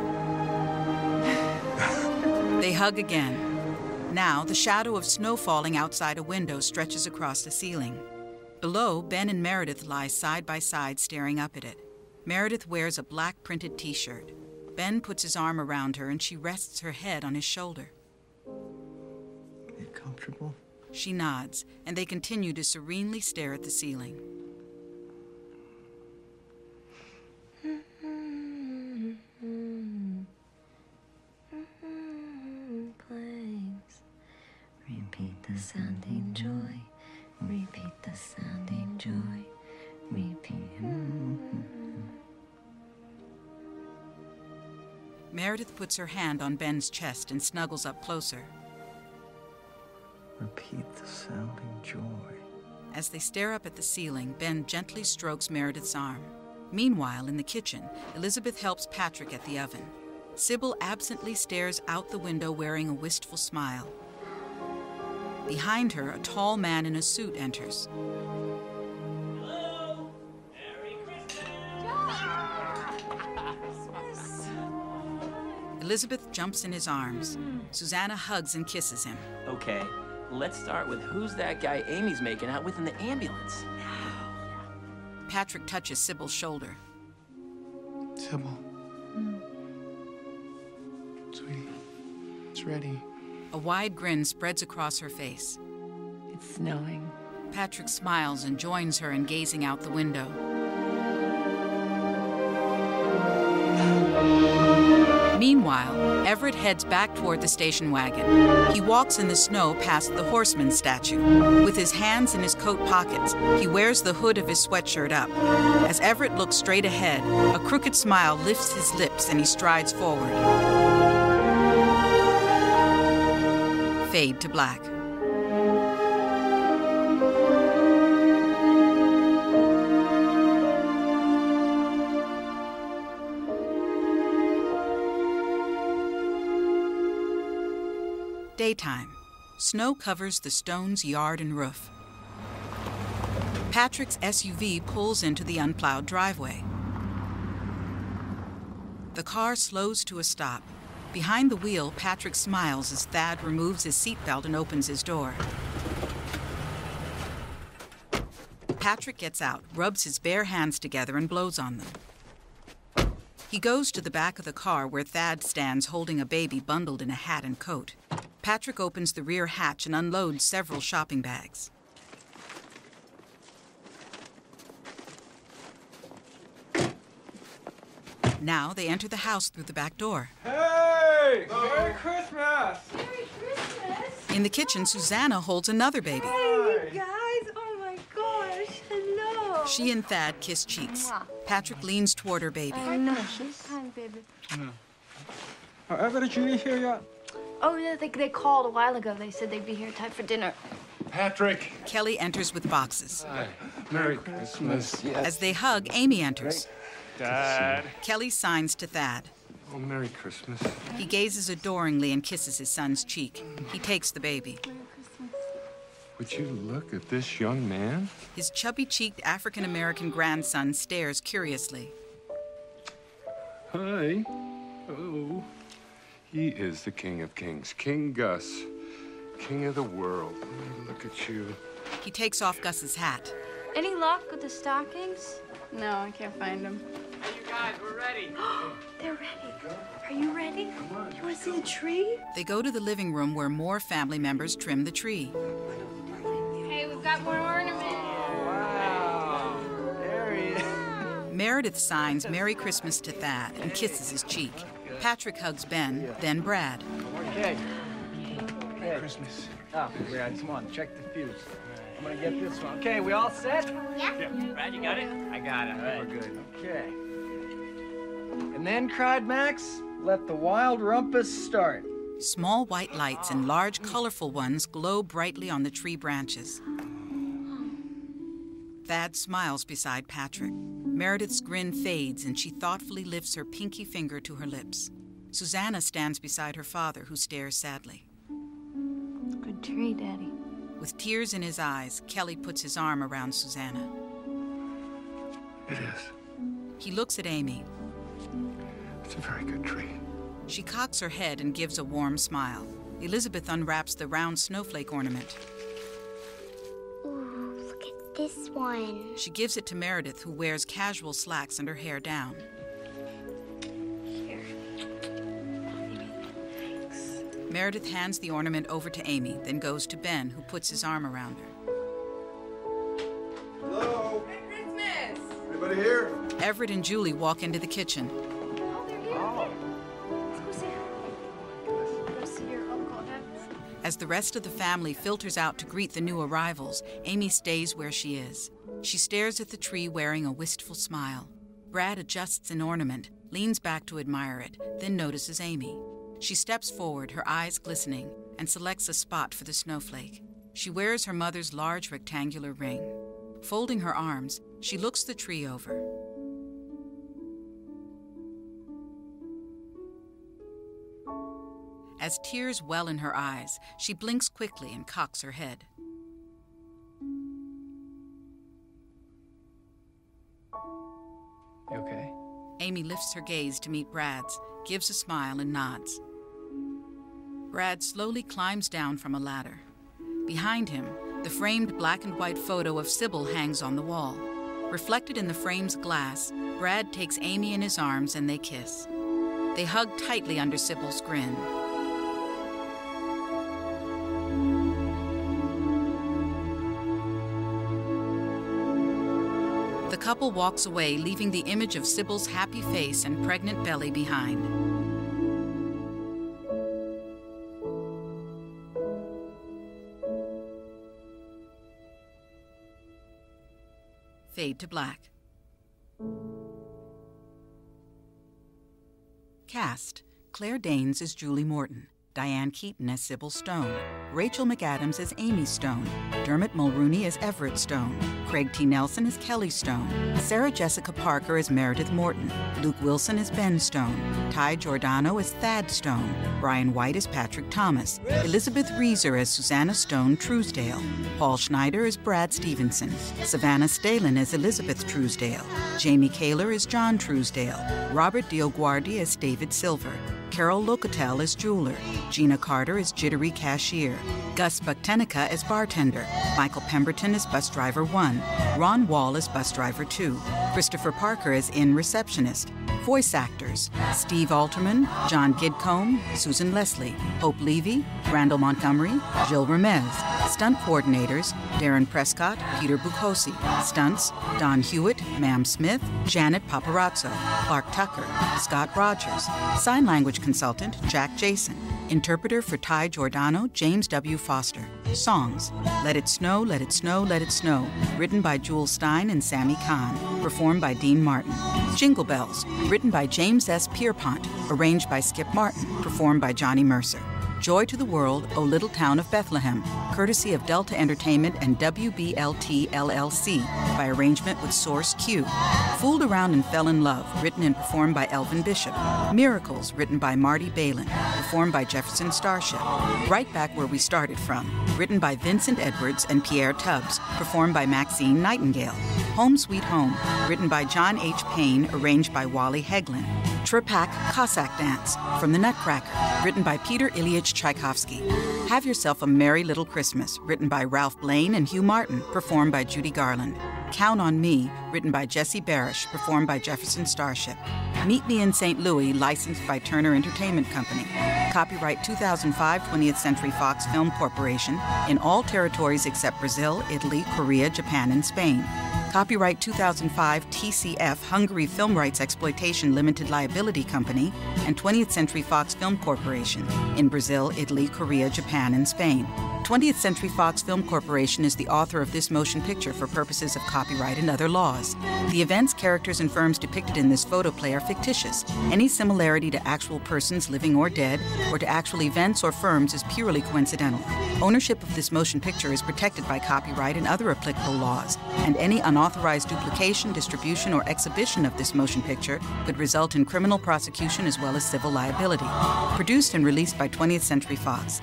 They hug again. Now, the shadow of snow falling outside a window stretches across the ceiling. Below, Ben and Meredith lie side by side staring up at it. Meredith wears a black printed t-shirt. Ben puts his arm around her and she rests her head on his shoulder. You comfortable? She nods, and they continue to serenely stare at the ceiling. Plays. Repeat the sounding joy. Repeat the sounding joy. Repeat. Meredith puts her hand on Ben's chest and snuggles up closer. Repeat the sounding joy. As they stare up at the ceiling, Ben gently strokes Meredith's arm. Meanwhile, in the kitchen, Elizabeth helps Patrick at the oven. Sybil absently stares out the window wearing a wistful smile. Behind her, a tall man in a suit enters. Elizabeth jumps in his arms. Susanna hugs and kisses him. Okay, let's start with who's that guy Amy's making out with in the ambulance? Patrick touches Sybil's shoulder. Sybil. Sweetie, it's ready. A wide grin spreads across her face. It's snowing. Patrick smiles and joins her in gazing out the window. Meanwhile, Everett heads back toward the station wagon. He walks in the snow past the horseman statue. With his hands in his coat pockets, he wears the hood of his sweatshirt up. As Everett looks straight ahead, a crooked smile lifts his lips and he strides forward. Fade to black. Daytime. Snow covers the Stones' yard and roof. Patrick's S U V pulls into the unplowed driveway. The car slows to a stop. Behind the wheel, Patrick smiles as Thad removes his seatbelt and opens his door. Patrick gets out, rubs his bare hands together, and blows on them. He goes to the back of the car where Thad stands holding a baby bundled in a hat and coat. Patrick opens the rear hatch and unloads several shopping bags. Now they enter the house through the back door. Hey! Merry Christmas! Merry Christmas! In the kitchen, Susanna holds another baby. Hey, you guys! Oh my gosh! Hello! She and Thad kiss cheeks. Patrick leans toward her baby. I know. Hi, baby. Are Everett and Julie here yet? Oh, yeah, they, they called a while ago. They said they'd be here in time for dinner. Patrick! Kelly enters with boxes. Hi. Merry Christmas. As they hug, Amy enters. Dad. Kelly signs to Thad. Oh, Merry Christmas. He gazes adoringly and kisses his son's cheek. He takes the baby. Would you look at this young man? His chubby-cheeked African-American grandson stares curiously. Hi. Oh. He is the King of Kings, King Gus, King of the world. Look at you. He takes off Gus's hat. Any luck with the stockings? No, I can't find them. Hey, you guys, we're ready. They're ready. Are you ready? You want to see the tree? They go to the living room where more family members trim the tree. Hey, we've got more ornaments. Wow. There he is. Meredith signs Merry Christmas to Thad and kisses his cheek. Patrick hugs Ben, then Brad. Okay. Merry Christmas. Oh, Brad, come on, check the fuse. I'm gonna get this one. Okay, we all set? Yeah. Brad, you got it? I got it. All right, we're good. Okay. And then, cried Max, let the wild rumpus start. Small white lights and large, colorful ones glow brightly on the tree branches. Thad smiles beside Patrick. Meredith's grin fades and she thoughtfully lifts her pinky finger to her lips. Susanna stands beside her father, who stares sadly. Good tree, Daddy. With tears in his eyes, Kelly puts his arm around Susanna. It is. He looks at Amy. It's a very good tree. She cocks her head and gives a warm smile. Elizabeth unwraps the round snowflake ornament. Ooh, look at this one. She gives it to Meredith, who wears casual slacks and her hair down. Here. Thanks. Meredith hands the ornament over to Amy, then goes to Ben, who puts his arm around her. Hello? Merry Christmas! Anybody here? Everett and Julie walk into the kitchen. Oh, they're here. Oh. Let's go see her. Go see your uncle. As the rest of the family filters out to greet the new arrivals, Amy stays where she is. She stares at the tree wearing a wistful smile. Brad adjusts an ornament, leans back to admire it, then notices Amy. She steps forward, her eyes glistening, and selects a spot for the snowflake. She wears her mother's large rectangular ring. Folding her arms, she looks the tree over. As tears well in her eyes, she blinks quickly and cocks her head. You okay? Amy lifts her gaze to meet Brad's, gives a smile and nods. Brad slowly climbs down from a ladder. Behind him, the framed black and white photo of Sybil hangs on the wall. Reflected in the frame's glass, Brad takes Amy in his arms and they kiss. They hug tightly under Sybil's grin. The couple walks away, leaving the image of Sybil's happy face and pregnant belly behind. Fade to black. Cast: Claire Danes as Julie Morton, Diane Keaton as Sybil Stone, Rachel McAdams as Amy Stone, Dermot Mulrooney as Everett Stone, Craig T. Nelson as Kelly Stone, Sarah Jessica Parker as Meredith Morton, Luke Wilson as Ben Stone, Ty Giordano as Thad Stone, Brian White as Patrick Thomas, Elizabeth Reeser as Susanna Stone Truesdale, Paul Schneider as Brad Stevenson, Savannah Stalin as Elizabeth Truesdale, Jamie Kaler as John Truesdale, Robert DioGuardi as David Silver, Carol Locatel as jeweler, Gina Carter as jittery cashier, Gus Buktenica as bartender, Michael Pemberton as bus driver one, Ron Wall as bus driver two, Christopher Parker as inn receptionist. Voice actors: Steve Alterman, John Gidcombe, Susan Leslie, Hope Levy, Randall Montgomery, Jill Ramez. Stunt coordinators: Darren Prescott, Peter Bukosi. Stunts: Don Hewitt, Mam Smith, Janet Paparazzo, Clark Tucker, Scott Rogers. Sign language consultant: Jack Jason. Interpreter for Ty Giordano, James W. Foster. Songs: Let It Snow, Let It Snow, Let It Snow, written by Jewel Stein and Sammy Kahn, performed by Dean Martin. Jingle Bells, written by James S. Pierpont, arranged by Skip Martin, performed by Johnny Mercer. Joy to the World, O Little Town of Bethlehem, courtesy of Delta Entertainment and W B L T L L C, by arrangement with Source Q. Fooled Around and Fell in Love, written and performed by Elvin Bishop. Miracles, written by Marty Balin, performed by Jefferson Starship. Right Back Where We Started From, written by Vincent Edwards and Pierre Tubbs, performed by Maxine Nightingale. Home Sweet Home, written by John H. Payne, arranged by Wally Heglin. Trepak Cossack Dance, from The Nutcracker, written by Peter Ilyich Tchaikovsky. Have Yourself a Merry Little Christmas, written by Ralph Blaine and Hugh Martin, performed by Judy Garland. Count on Me, written by Jesse Barish, performed by Jefferson Starship. Meet Me in Saint Louis, licensed by Turner Entertainment Company. Copyright two thousand five twentieth Century Fox Film Corporation, in all territories except Brazil, Italy, Korea, Japan, and Spain. Copyright two thousand five T C F Hungary Film Rights Exploitation Limited Liability Company and twentieth Century Fox Film Corporation in Brazil, Italy, Korea, Japan, and Spain. twentieth Century Fox Film Corporation is the author of this motion picture for purposes of copyright and other laws. The events, characters, and firms depicted in this photoplay are fictitious. Any similarity to actual persons, living or dead, or to actual events or firms is purely coincidental. Ownership of this motion picture is protected by copyright and other applicable laws, and any unauthorized duplication, distribution, or exhibition of this motion picture could result in criminal prosecution as well as civil liability. Produced and released by twentieth Century Fox.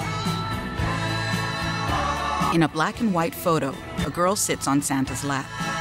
In a black and white photo, a girl sits on Santa's lap.